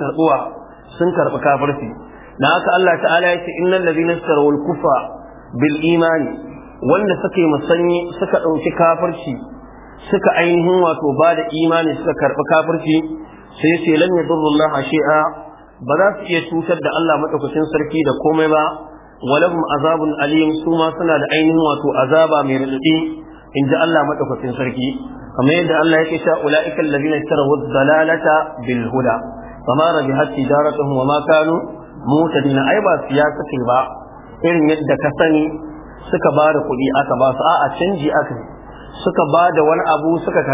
karɓi kafirci da haka Allah ta'ala ya ce innal ladina ishtaraw al kufra bil imani wanda suka yi musanyi suka ɗauki kafirci suka ainihin wato ba da imani suka karɓi kafirci sai ce lan yadurrullaha shay'a ba za su iya cutar da Allah madaukakin sarki da komai ba walahum azabun alim su ma suna da ainihin wato azaba mai radadi in ji Allah madaukakin sarki kamar yadda Allah yake cewa ulaikal ladina ishtaraw ad-dalalata bil huda fama rabihat tijaratuhum wama kanu mutadina ai ba siyasa ce ba irin yadda ka sani suka ba da kuɗi aka ba su a'a canji aka suka ba da wani abu suka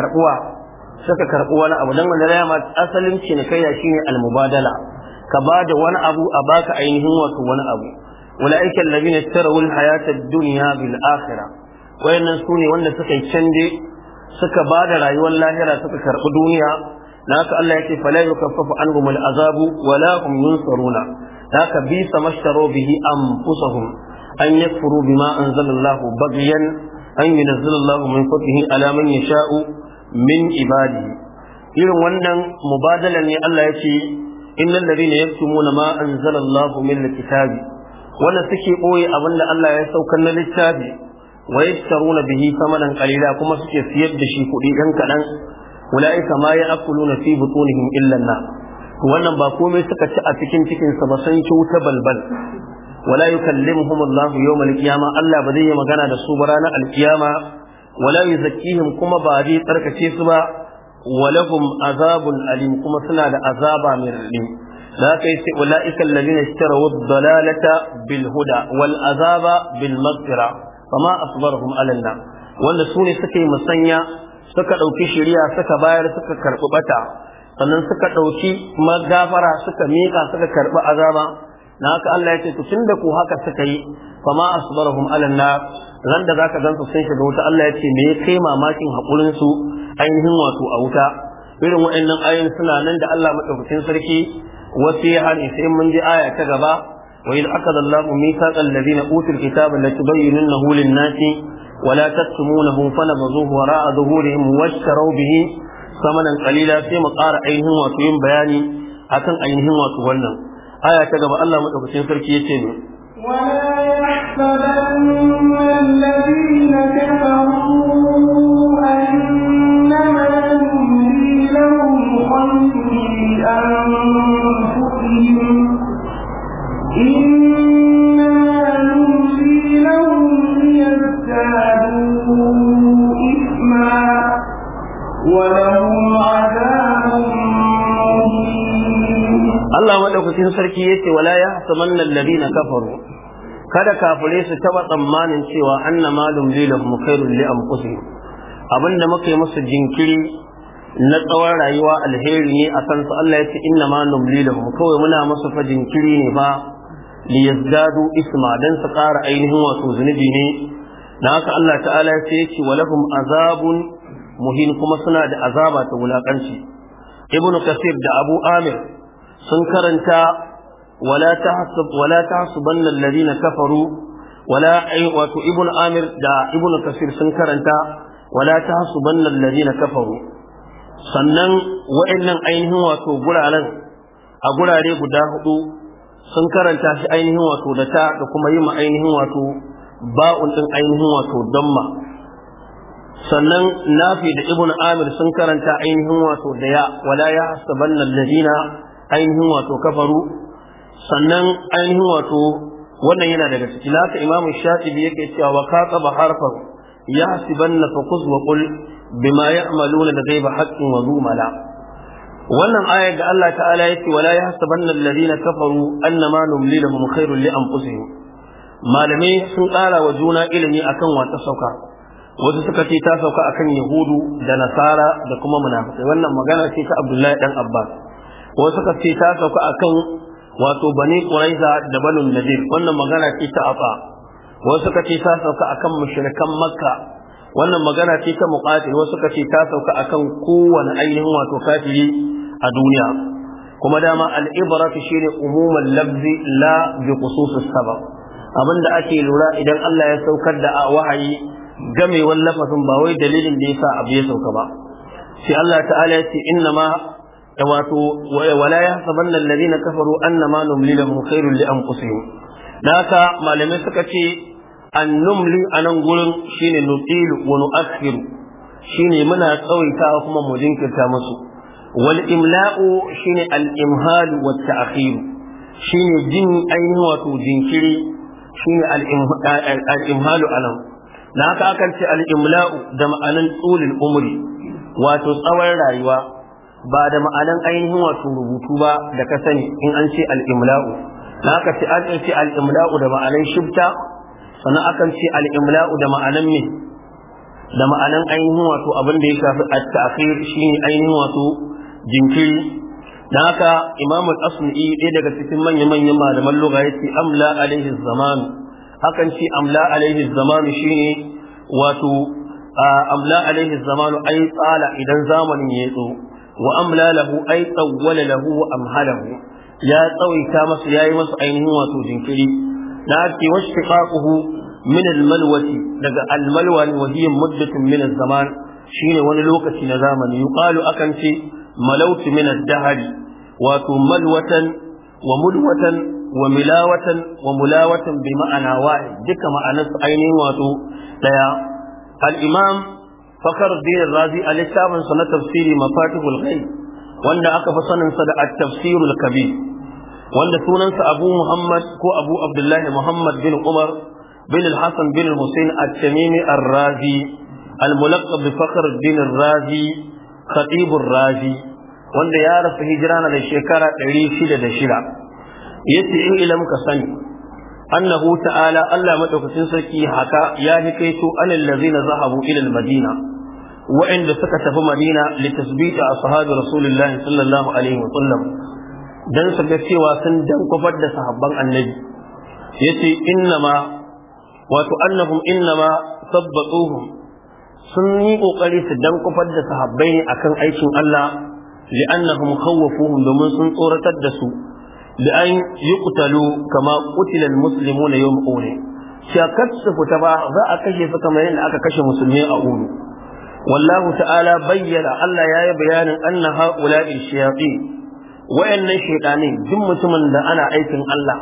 karɓi wani abu dan wanda ya ma asalin cinikayya shine al-mubadala ka ba da wani abu a baka ainihin wato wani abu ulaika alladhina ishtaraw alhayata ad-dunya bil akhirah wayannan sune wanda suka yi canje suka ba da rayuwar lahira suka karbi duniya naka Allah yake fala yukaffafu anhum al-azabu wala hum yunsaruna naka bi samashtaru bihi anfusuhum an yakfuru bima anzala Allah baghyan an yunzila Allah min fadlihi ala man yasha'u min ibadihi irin wannan mubadalan ne Allah yake innal ladina yaktumuna ma anzala Allah min al-kitabi wanda suke boye abinda Allah ya saukar na littafi wa yashtaruna bihi thamanan qalila kuma suke siyar da shi kuɗi ɗan kaɗan ulaika ma ya'kuluna fi butunihim illa an-nar wannan ba komai suka ci a cikin sa ba san wuta balbal wala yukallimuhum Allah yawm al-qiyamah Allah ba zai yi magana da su ba ranar al-qiyama wala yuzakkihim kuma ba zai tsarkake su ba walahum azabun alim kuma suna da azaba mai radadi da kai sai ulaika alladhina ishtaraw ad-dalalata bil huda wal azaba bil maghfira fama asbarahum ala an wanda sune suka yi musanya suka dauki shari'a suka bayar suka karbi bata sannan suka dauki magafara suka mika suka karbi azaba na haka Allah ya ce to tunda ku haka suka yi fama asbarahum ala an ran da zaka gansu sun shiga wuta Allah ya ce me ya kai mamakin hakurin su ainihin wato a wuta irin waɗannan ayoyin suna nan da Allah madaukakin sarki wasu ya hani sai mun ji aya ta gaba wa idh akada Allahu mithaqal ladina utul kitaba la tubayyinunahu lin-nasi wa la taktumunahu fanabadhuhu wara'a dhuhurihim washtaraw bihi samanan qalila sai mu ƙara ainihin wato yin bayani akan ainihin wato wannan aya ta gaba Allah madaukakin sarki yace ne ولا يحسبن الذين كفروا أنما نملي لهم خير لأنفسهم إنما نملي لهم ليزدادوا إثما ولهم عذاب Allah madaukakin sarki yace wala yahsamanna alladhina kafaru kada kafire su taba tsammanin cewa annama lumlilahum khairul li anfusihim abinda muka yi musu jinkiri na tsawon rayuwa alheri ne akan su Allah yace innama lumlilahum kawai muna musu fa jinkiri ne ba li yazdadu isma dan su ƙara ainihin wato zunubi ne dan haka Allah ta'ala yace walahum azabun muhin kuma suna da azaba ta wulakanci ibnu kasir da abu amir sun karanta wala tahsabanna alladhina kafaru wala wato ibnu amir da ibnu kasir sun karanta wala tahsabanna alladhina kafaru sannan wa'annan ainihin wato guraren a gurare guda hudu sun karanta shi ainihin wato da ta da kuma yi ma ainihin wato ba'un din ainihin wato damma sannan nafi da ibnu amir sun karanta ainihin wato da ya wala yahsabanna alladhina ainihin wato kafaru sannan ainihin wato wannan yana daga cikin haka Imam Shatibi yake cewa wa qataba harfan yahsibanna faquz wa qul bima ya'maluna da ghaiba haqqin wa zumala wannan ayar da Allah ta'ala yake wala yahsabanna alladhina kafaru annama numli lahum khairul li anfusihim malamai sun ƙara wa juna ilimi akan wata sauka wasu suka ce ta sauka akan yahudu da nasara da kuma munafikai wannan magana ce ta Abdullahi dan Abbas wasu suka ce ta sauka akan wato bani quraiza da banu nadir wannan magana ce ta afa wasu suka ce ta sauka akan mushrikan makka wannan magana ce ta muqatil wasu suka ce ta sauka akan kowane ainihin wato kafiri a duniya kuma dama al-ibratu shine umumul lafzi la bi khususis sabab abinda ake lura idan Allah ya saukar da wahayi gamewar lafazin ba wai dalilin da yasa abu ya sauka ba sai Allah ta'ala ya ce inna ma wato wala yahsabanna alladhina kafaru annama numli lahum khairul li anfusihim daka malamai suka ce annumli anan gurin shine nutilu wa nu'akhiru shine muna tsawaitawa kuma mu jinkirta musu wal imla'u shine al imhal wa ta'khir shine jin ainihin wato jinkiri shine al imhalu anan haka akan ce al imla'u da ma'anan tulul umri wato tsawon rayuwa ba da ma'anan ainihin wato rubutu ba da ka sani in an ce al imla'u haka ce an ce al imla'u da ma'anan shibta sannan akan ce al-imla'u da ma'anan me da ma'anan ainihin wato abin da ya shafi at-ta'khir shine ainihin wato jinkiri dan haka Imam al-Asma'i ɗaya daga cikin manyan malaman lugha yace amla alaihi zaman akan ce amla alaihi zaman shine wato amla alaihi zaman ay tsala idan zamanin ya tso wa amla lahu ay tawwala lahu wa amhalahu ya tsawaita masa yayi masa ainihin wato jinkiri da ake washtiqaquhu min almalwati daga almalwa wa hiya muddatun min az-zaman shine wani lokaci na zamani yuqalu akan ce malautu min ad-dahri wato malwatan wa mulwatan wa milawatan wa mulawatan bi ma'ana wahid duka ma'anarsu ainihin wato daya al-imam Fakhruddin Razi al-kitabun sa na tafsiri mafatihul ghaib wanda aka fi sanin sa da at-tafsirul kabir wanda sunansa Abu Muhammad ko Abu Abdullah Muhammad bin Umar bin al-Hasan bin al-Husayn at-Tamimi ar-Razi al-mulaqab bi Fakhruddin ar-Razi Khatib ar-Razi wanda ya rasu hijira na da shekara 606 yace in ilam ka sani annahu ta'ala Allah madaukakin sarki haka ya hikaito anil ladina zahabu ila al-Madina wa'inda suka tafi Madina li tasbita ashabi Rasulullahi sallallahu alaihi wa sallam dan su ga cewa sun dan kufar da sahabban annabi yace innama wato annahum innama sabbatuhum sun yi kokari su dan kufar da sahabbai ne akan aikin Allah li'annahum khawwafuhum domin sun tsoratar da su da an yuqtalu kama qutila almuslimuna yawm uhud shakat su fita ba za a kashe su kamar yadda aka kashe musulmai a uhud wallahu ta'ala bayyana Allah yayi bayanin anna ha'ula'i shayatin wayannan shaytanin duk mutumin da ana aikin Allah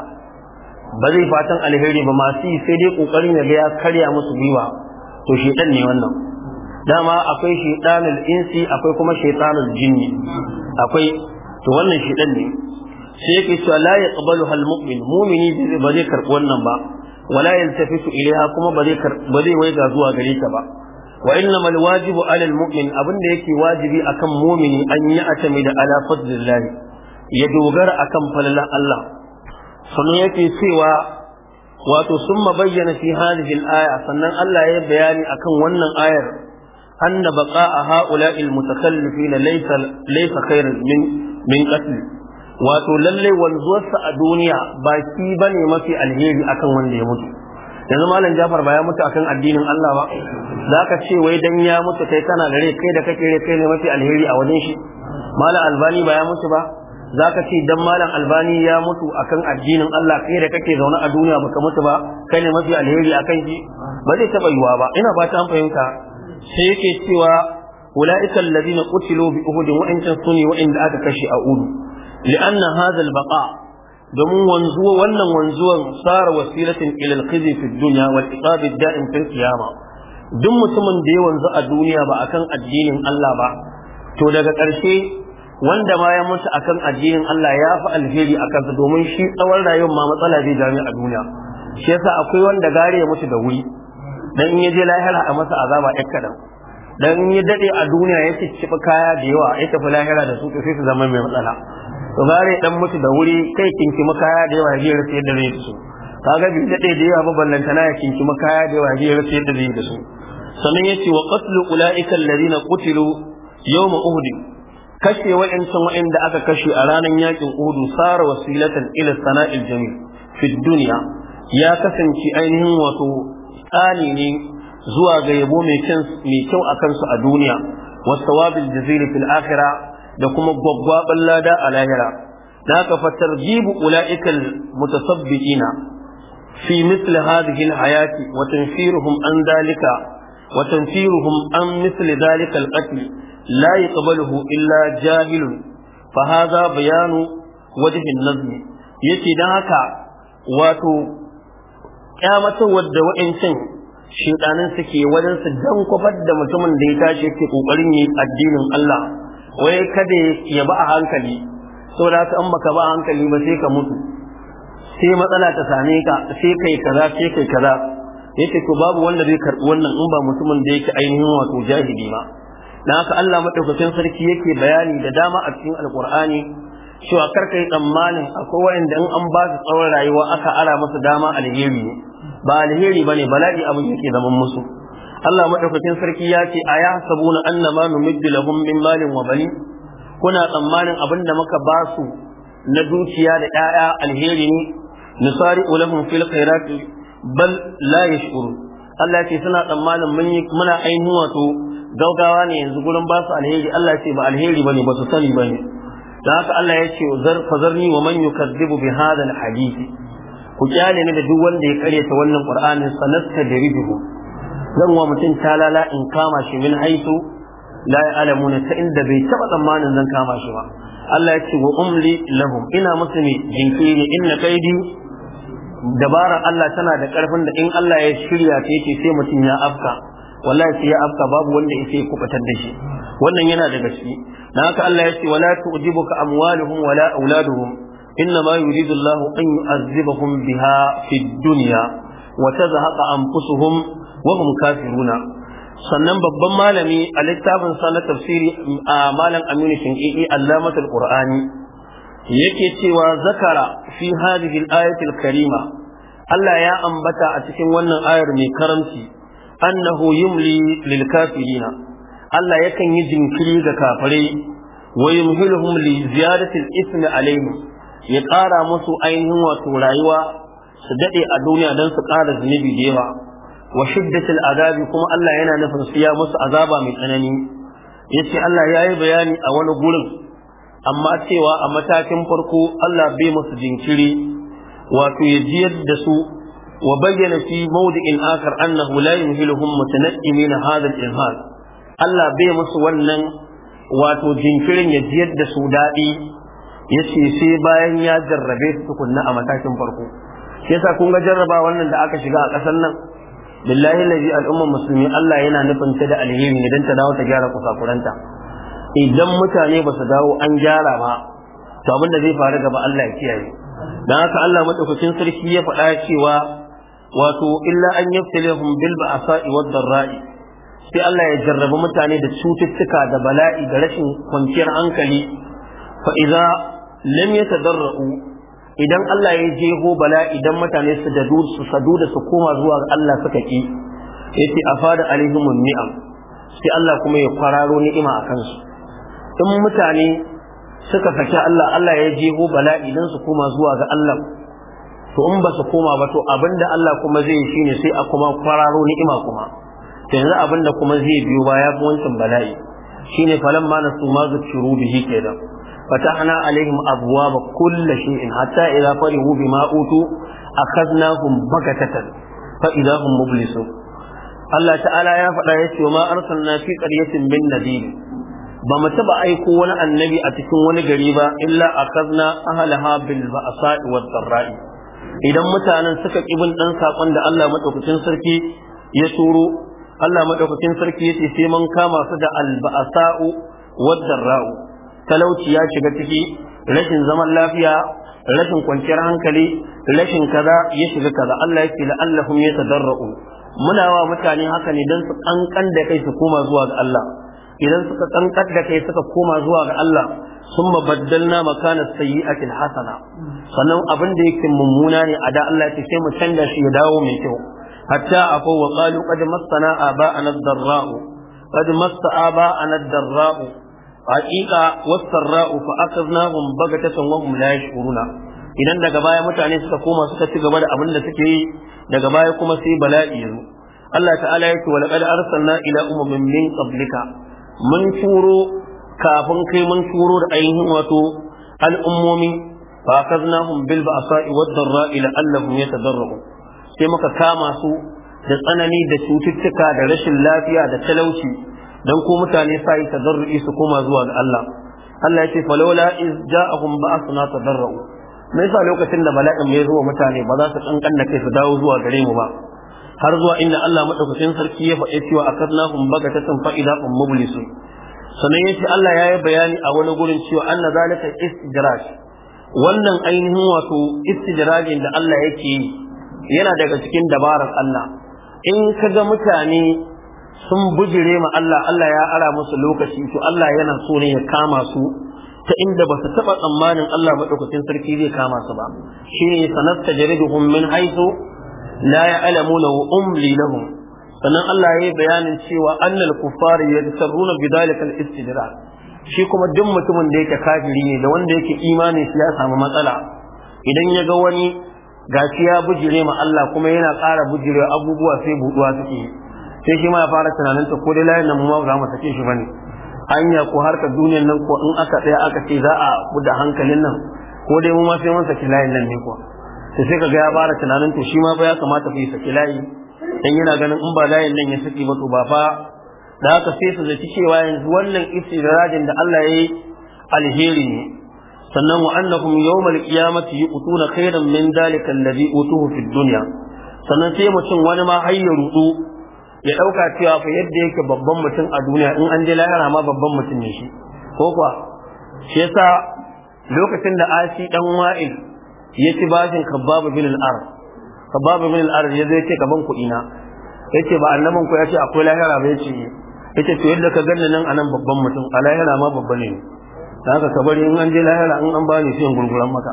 ba zai fatan alheri ba masu sai dai kokarin ya ga ya karya musu gwiwa to shaytan ne wannan dama akwai shaytanul insi akwai kuma shaytanul jinni akwai to wannan shaytan ne sai yake cewa la yaqbalu hal mu'min mu'mini ba zai karbi wannan ba wala yaltafitu ilaiha kuma ba zai waiga zuwa gare ta ba wa innamal wajibu alal mu'min abinda yake wajibi akan mu'mini an yi atami da ala fadlillah ya dogara akan falalan Allah sannan yake cewa wato summa bayyana fi hadhihi al-aya sannan Allah ya bayani akan wannan ayar anna baqa'a ha'ula'i al-mutakallifin laysa khairan min qatl wato lalle wanzuwarsa a duniya ba shi bane mafi alheri akan wanda ya mutu yanzu malam Jafar ba ya mutu akan addinin Allah ba zaka ce wai dan ya mutu kai kana da rai kai da kake rai kai ne mafi alheri a wajen shi malam Albani ba ya mutu ba zaka ce dan malam Albani ya mutu akan addinin Allah kai da kake zaune a duniya baka mutu ba kai ne mafi alheri akan shi ba zai taba yiwa ba ina fata an fahimta sai yake cewa ulaika alladhina qutilu bi uhud wa in suni wa in aka kashe a uhud لأن هذا البقاء domin wanzuwa wannan wanzuwan sara wasilatin ila al-khizi fi dunya wal iqab ad-da'im fi al-qiyamah duk mutumin da ya wanzu a duniya ba akan addinin Allah ba to daga ƙarshe wanda ma ya mutu akan addinin Allah ya fi alheri akan sa, domin shi tsawon rayuwar ma matsala zai jami a duniya. Shi yasa akwai wanda gare ya mutu da wuri dan in ya je lahira a masa azaba ɗan kadan, dan in ya dade a duniya ya ci kaya da yawa ya tafi lahira da su sai su zama mai matsala. To gare dan mutu da wuri kai kinki kaya da yawa ya rasa yadda zai su, kaga bi dade da yawa ballantana ya kinki kaya da yawa ya rasa yadda zai da su. Sannan yace wa qatlu ulaika alladhina qutilu yawm uhud, kashe wa'anda aka kashe a ranar yakin Uhud sara wasilatan ila sana'il jamil fi dunya, ya kasance ainihin wato tsani ne zuwa ga yabo mai kyau a kansu a duniya, wasawabil jazil fil akhirah, da kuma gwaggwaban lada a lahira. da haka fa tarjibu ulaika al mutasabbiqina fi mithli hadhihi al hayati wa tanfiruhum an dalika wa tanfiruhum an mithli dalika al qatl la yaqbaluhu illa jahilun, fa hadha bayanu wajhi an-nazm. yace dan haka wato kyamatar wadda wa'ancin shedanin suke wajen su dan kofar da mutumin da ya tashi yake kokarin yi addinin Allah, wai kada ya ba a hankali, saboda haka an baka ba a hankali ba sai ka mutu, sai matsala ta same ka, sai kai kaza sai kai kaza. yace to babu wanda zai karbi wannan in ba mutumin da yake ainihin wato jahili ba. dan haka Allah madaukakin sarki yake bayani da dama a cikin alqur'ani cewa karka yi tsammanin akwai wanda in an ba su tsawon rayuwa aka ara masa dama alheri ne, ba alheri bane, bala'i abin yake zaman musu. Allah madaukakin sarki ya ce aya sabuna annama numiddu lahum min malin wa bani, kuna tsammanin abinda muka ba su na dukiya da ƴaƴa alheri ne, nusari'u lahum fil khairati bal la yashkurun. Allah ce suna tsammanin muna ainihin wato gaugawa ne yanzu gurin ba su alheri. Allah ce ba alheri bane, ba su sani bane. da haka Allah ya ce fazarni wa man yukazzibu bi hadha alhadith, ku kyale ne da duk wanda ya karyata wannan qur'anin, sanastadrijuhu, zan wa mutum talala in kama shi min haitu la ya'lamuna, ta inda bai taba tsammanin zan kama shi ba. Allah ya ce wa umli lahum, ina musu ne jinkiri, inna kaidi, dabarar Allah tana da karfin da in Allah ya shirya ta yake sai mutum ya afka, wallahi sai ya afka babu wanda yake kubatar da shi. wannan yana da gaske. dan haka Allah ya ce wala tu'jibuka amwaluhum wala auladuhum innama yuridu Allah an yu'azzibahum biha fid dunya wa tazhaqa anfusuhum wa hum kafiruna. sannan babban malami a littafin sa na tafsiri a malam Aminu Shinqiti Allamatul Qur'ani yake cewa zakara fi hadhihi al-ayati al-karima, Allah ya ambata a cikin wannan ayar mai karamci, annahu yumli lil kafirina, Allah yakan yi jinkiri ga kafirai, wa yumhiluhum li ziyadati al-ithmi alaihim, ya ƙara musu ainihin wato rayuwa su dade a duniya dan su ƙara zunubi da yawa, wa shiddatil azabi, kuma Allah yana nufin su ya musu azaba mai tsanani. yace Allah yayi bayani a wani gurin, amma cewa a matakin farko Allah bai musu jinkiri wato ya jiyar da su, wa bayyana fi mawdi'in akhar annahu la yumhiluhum mutanaqqimin hadha al-inhal, Allah bai musu wannan wato jinkirin ya jiyar da su dadi, yace sai bayan ya jarrabe su tukunna a matakin farko. yasa kun ga jarraba wannan da aka shiga a kasar nan, billahi allazi al'ummar musulmi Allah yana nufin ta da alheri ne dan ta dawo ta gyara kusakuranta. idan mutane ba su dawo an gyara ba, to abin da zai faru gaba Allah ya kiyaye. dan haka Allah madaukakin sarki ya faɗa cewa wato illa an yaftilahum bil ba'sa'i wad dharra'i, sai Allah ya jarraba mutane da cututtuka da bala'i da rashin kwanciyar hankali. fa idza lam yatadarra'u, idan Allah ya jeho bala'i idan mutane su sadu da su koma zuwa ga Allah suka ki, yace afada alaihimun ni'am, sai Allah kuma ya kwararo ni'ima a kansu. in mutane suka saki Allah, Allah ya jeho bala'i dan su koma zuwa ga Allah, to in ba su koma ba, to abinda Allah kuma zai yi shine sai a kuma kwararo ni'ima kuma. to yanzu abinda kuma zai biyo baya ga wancan bala'i shine falamma nasu ma zukiru bihi kenan, فتحنا عليهم أبواب كل شيء حتى إذا فرحوا بما أوتوا أخذناهم بغتة فإذا هم مبلسون. الله تعالى يا فدايتي وما أرسلنا في قرية من نذير، بما تبع أيكو ولا النبي أتكون ولا غريبا إلا أخذنا أهلها بالبأساء والضراء. إذا متانا سكت ابن أنسى قند الله مدوكتين سركي يسورو، الله مدوكتين سركي يتي من كما صدى البأساء والضراء. talauci ya shiga ciki, rashin zaman lafiya, rashin kwanciyar hankali, rashin kaza ya shiga kaza. Allah ya ce la'allahum yatadarra'u, muna wa mutane haka ne dan su kankan da kai su koma zuwa ga Allah. Idan suka kankan da kai suka koma zuwa ga Allah, summa baddalna makana sayyi'atil hasana, sannan abin da yake mummuna ne a da Allah ya ce sai mu canza shi ya dawo mai kyau. hatta afu wa qalu qad massana aba'ana ad-darra'u qad massa aba'ana ad-darra'u haqiqa was-sarra'u fa akhadnahum bagatatan wa hum la yashkuruna. Idan daga baya mutane suka koma suka ci gaba da abin da suke yi, daga baya kuma sai bala'i yazo. Allah ta'ala yake wa laqad arsalna ila umamin min qablika, mun turo kafin kai mun turo da ainihin wato al'ummomi fa akhadnahum bil ba'sa'i wad-dharra'i la'allahum yatadarra'un, sai muka kama su da tsanani da cututtuka da rashin lafiya da talauci dan ko mutane sai tadarru'i su koma zuwa ga Allah. Allah ya ce falawla iz ja'ahum ba'athuna tadarra'u, me yasa lokacin da bala'in ya zo mutane ba za su kankanna kai su dawo zuwa gare mu ba, har zuwa inda Allah madaukakin sarki ya faɗi cewa akadnahum bagatatan fa idahum mublisun. Sannan yace Allah ya yi bayani a wani gurin cewa anna zalika istidraj, wannan ainihin wato istidrajin da Allah yake yi yana daga cikin dabarar Allah. In kaga mutane sun bujire ma Allah, Allah ya ara musu lokaci, to Allah yana so ne ya kama su ta inda ba su taɓa tsammanin Allah madaukakin sarki zai kama su ba. Shine sanastajriduhum min haythu la ya'lamuna wa umli lahum. Sannan Allah ya yi bayanin cewa annal kuffar yadtarruna bidalika al-istidraj, shi kuma duk mutumin da yake kafiri ne da wanda yake imani shi ya samu matsala, idan ya ga wani gashi ya bujire ma Allah kuma yana ƙara bujire abubuwa sai buduwa suke, sai shi ma ya fara tunanin ta ko dai layin nan mu ma za mu sake shi bane, hanya ko harkar duniyar nan ko in aka tsaya aka ce za a buɗe hankalin nan ko dai mu ma sai mun saki layin nan ne ko sai kaga ya fara tunanin to shi ma ba ya kamata ku yi saki layi, dan yana ganin in ba layin nan ya saki ba to ba fa da haka sai su zaci cewa yanzu wannan istidrajin da Allah ya yi alheri ne. Sannan wa annahum yawmal qiyamati yu'tuna khayran min dalika alladhi utuhu fid dunya, sannan sai mutum wani ma har ya rudu ya dauka cewa fa yadda yake babban mutum a duniya in an je lahira ma babban mutum ne shi ko kuwa. Shi yasa lokacin da Asi dan Wa'il ya ci bashin Khabbab bin al-Ar, Khabbab bin al-Ar ya zai ce gaban kuɗi na, yace ba annaban ku yace akwai lahira ba, yace to yadda ka ganni nan anan babban mutum a lahira ma babba ne, haka ka bari in an je lahira in an bani sai in gurguran maka.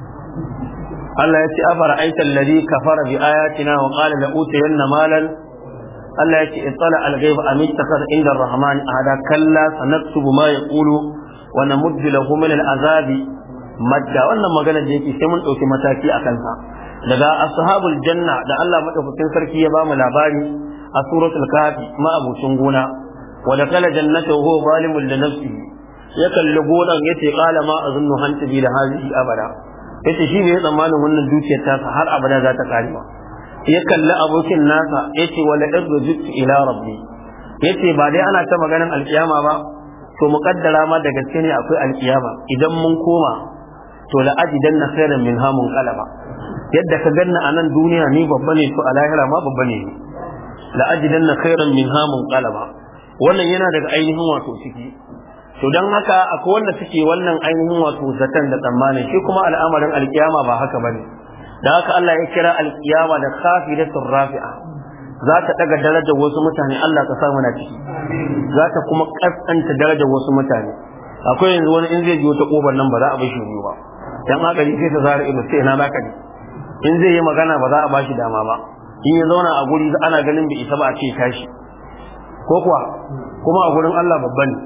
Allah ya ce afara aita alladhi kafara bi ayatina wa qala la utayanna malan, Allah ya ce ittala al-ghaiba am ittakhadha inda ar-rahman ahada kalla sanaktubu ma yaqulu wa namuddu lahu min al-azabi madda. Wannan magana da yake sai mun dauki mataki akan sa. Daga ashabul janna da Allah madaukakin sarki ya ba mu labari a suratul kafi ma abucin gona, wa dakala jannatahu huwa zalimun li nafsihi, ya kalli gonan yace qala ma azunnu an tabila hadhihi abada, yace shi ne tsammanin wannan dukiyar ta har abada za ta kare ba. Ya kalli abokin nasa yace wala irjitu ila rabbi, yace ba dai ana ta maganar alkiyama ba, to muqaddara ma da gaske ne akwai alkiyama, idan mun koma to la ajidanna khairan min hamun qalaba, yadda ka ganna a nan duniya ni babba ne to a lahira ma babba ne, la ajidanna khairan min hamun qalaba. Wannan yana daga ainihin wato ciki. To dan haka akwai wanda suke wannan ainihin wato zaton da tsammanin, shi kuma al'amarin alkiyama ba haka bane. Da haka Allah ya kira alkiyama da khafidatur rafi'a, za ta daga darajar wasu mutane, Allah ka sa mana ciki, za ta kuma kaskanta darajar wasu mutane. Akwai yanzu wani in zai ji wata kofar nan ba za a bar shi ba, dan haka ne sai ta zara ido sai ina zaka ne, in zai yi magana ba za a bashi dama ba, in ya zauna a guri ana ganin bai isa ba a ce tashi, ko kuwa kuma a gurin Allah babba ne.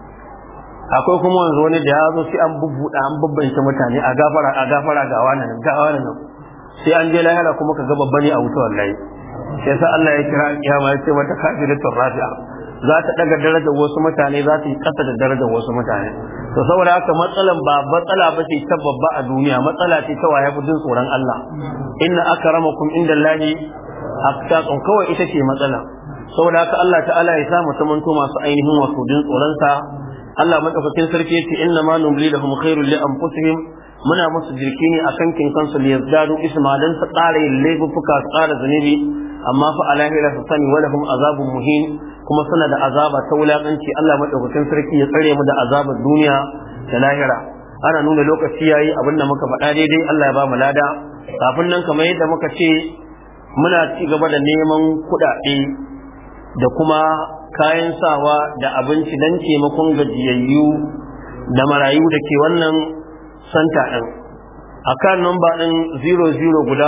Akwai kuma wanzu wani da ya zo sai an bubbuɗa an babbanta mutane a gafara ga wani nan sai an je lahira kuma ka ga babba ne a wuta wallahi. Sai sa Allah ya kira kiyama ya ce mata kafiratun rafi'a, za ta daga darajar wasu mutane, za ta yi kasa da darajar wasu mutane. To saboda haka matsalan ba matsala ba ce ta babba a duniya, matsala ce ta waye jin tsoron Allah. Inna akramakum indallahi atqakum, kawai ita ce matsala. Saboda haka Allah ta'ala ya sa mu tamanto masu ainihin wato jin tsoron sa. Allah madaukakin sarki yace inna ma numli lahum khairul li anfusihim, muna musu jirki ne akan kin kansu li yazdadu isma dan su ƙara yin laifuka su ƙara zunubi, amma fa a lahira su sani wa lahum azabun muhin, kuma suna da azaba ta wulakanci. Allah madaukakin sarki ya tsare mu da azabar duniya da lahira. Ana nuna lokaci yayi, abinda muka faɗa daidai Allah ya ba mu lada. Kafin nan kamar yadda muka ce muna ci gaba da neman kuɗaɗe da kuma kayan sawa da abinci don taimakon gajiyayyu da marayu da ke wannan santa ɗin. Akan namba ɗin 00 guda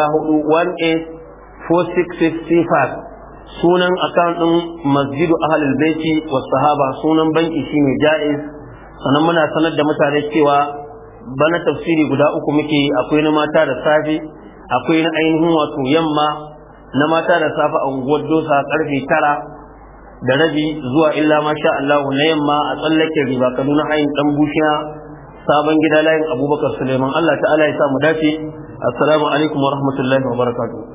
4184665 sunan akan ɗin Masjidu Ahlul Baiti was Sahaba, sunan banki shine Jaiz. Sannan muna sanar da mutane cewa bana tafsiri guda uku muke, akwai na mata da safe, akwai na ainihin wato yamma. Na mata da safe a unguwar Dosa karfe 9:30 zuwa illa masha Allah, na yamma a tsallake riba Kaduna hayin dan bushiya sabon gida layin Abubakar Suleiman. Allah ta'ala ya sa mu dace. Assalamu alaikum wa rahmatullahi wa barakatuh.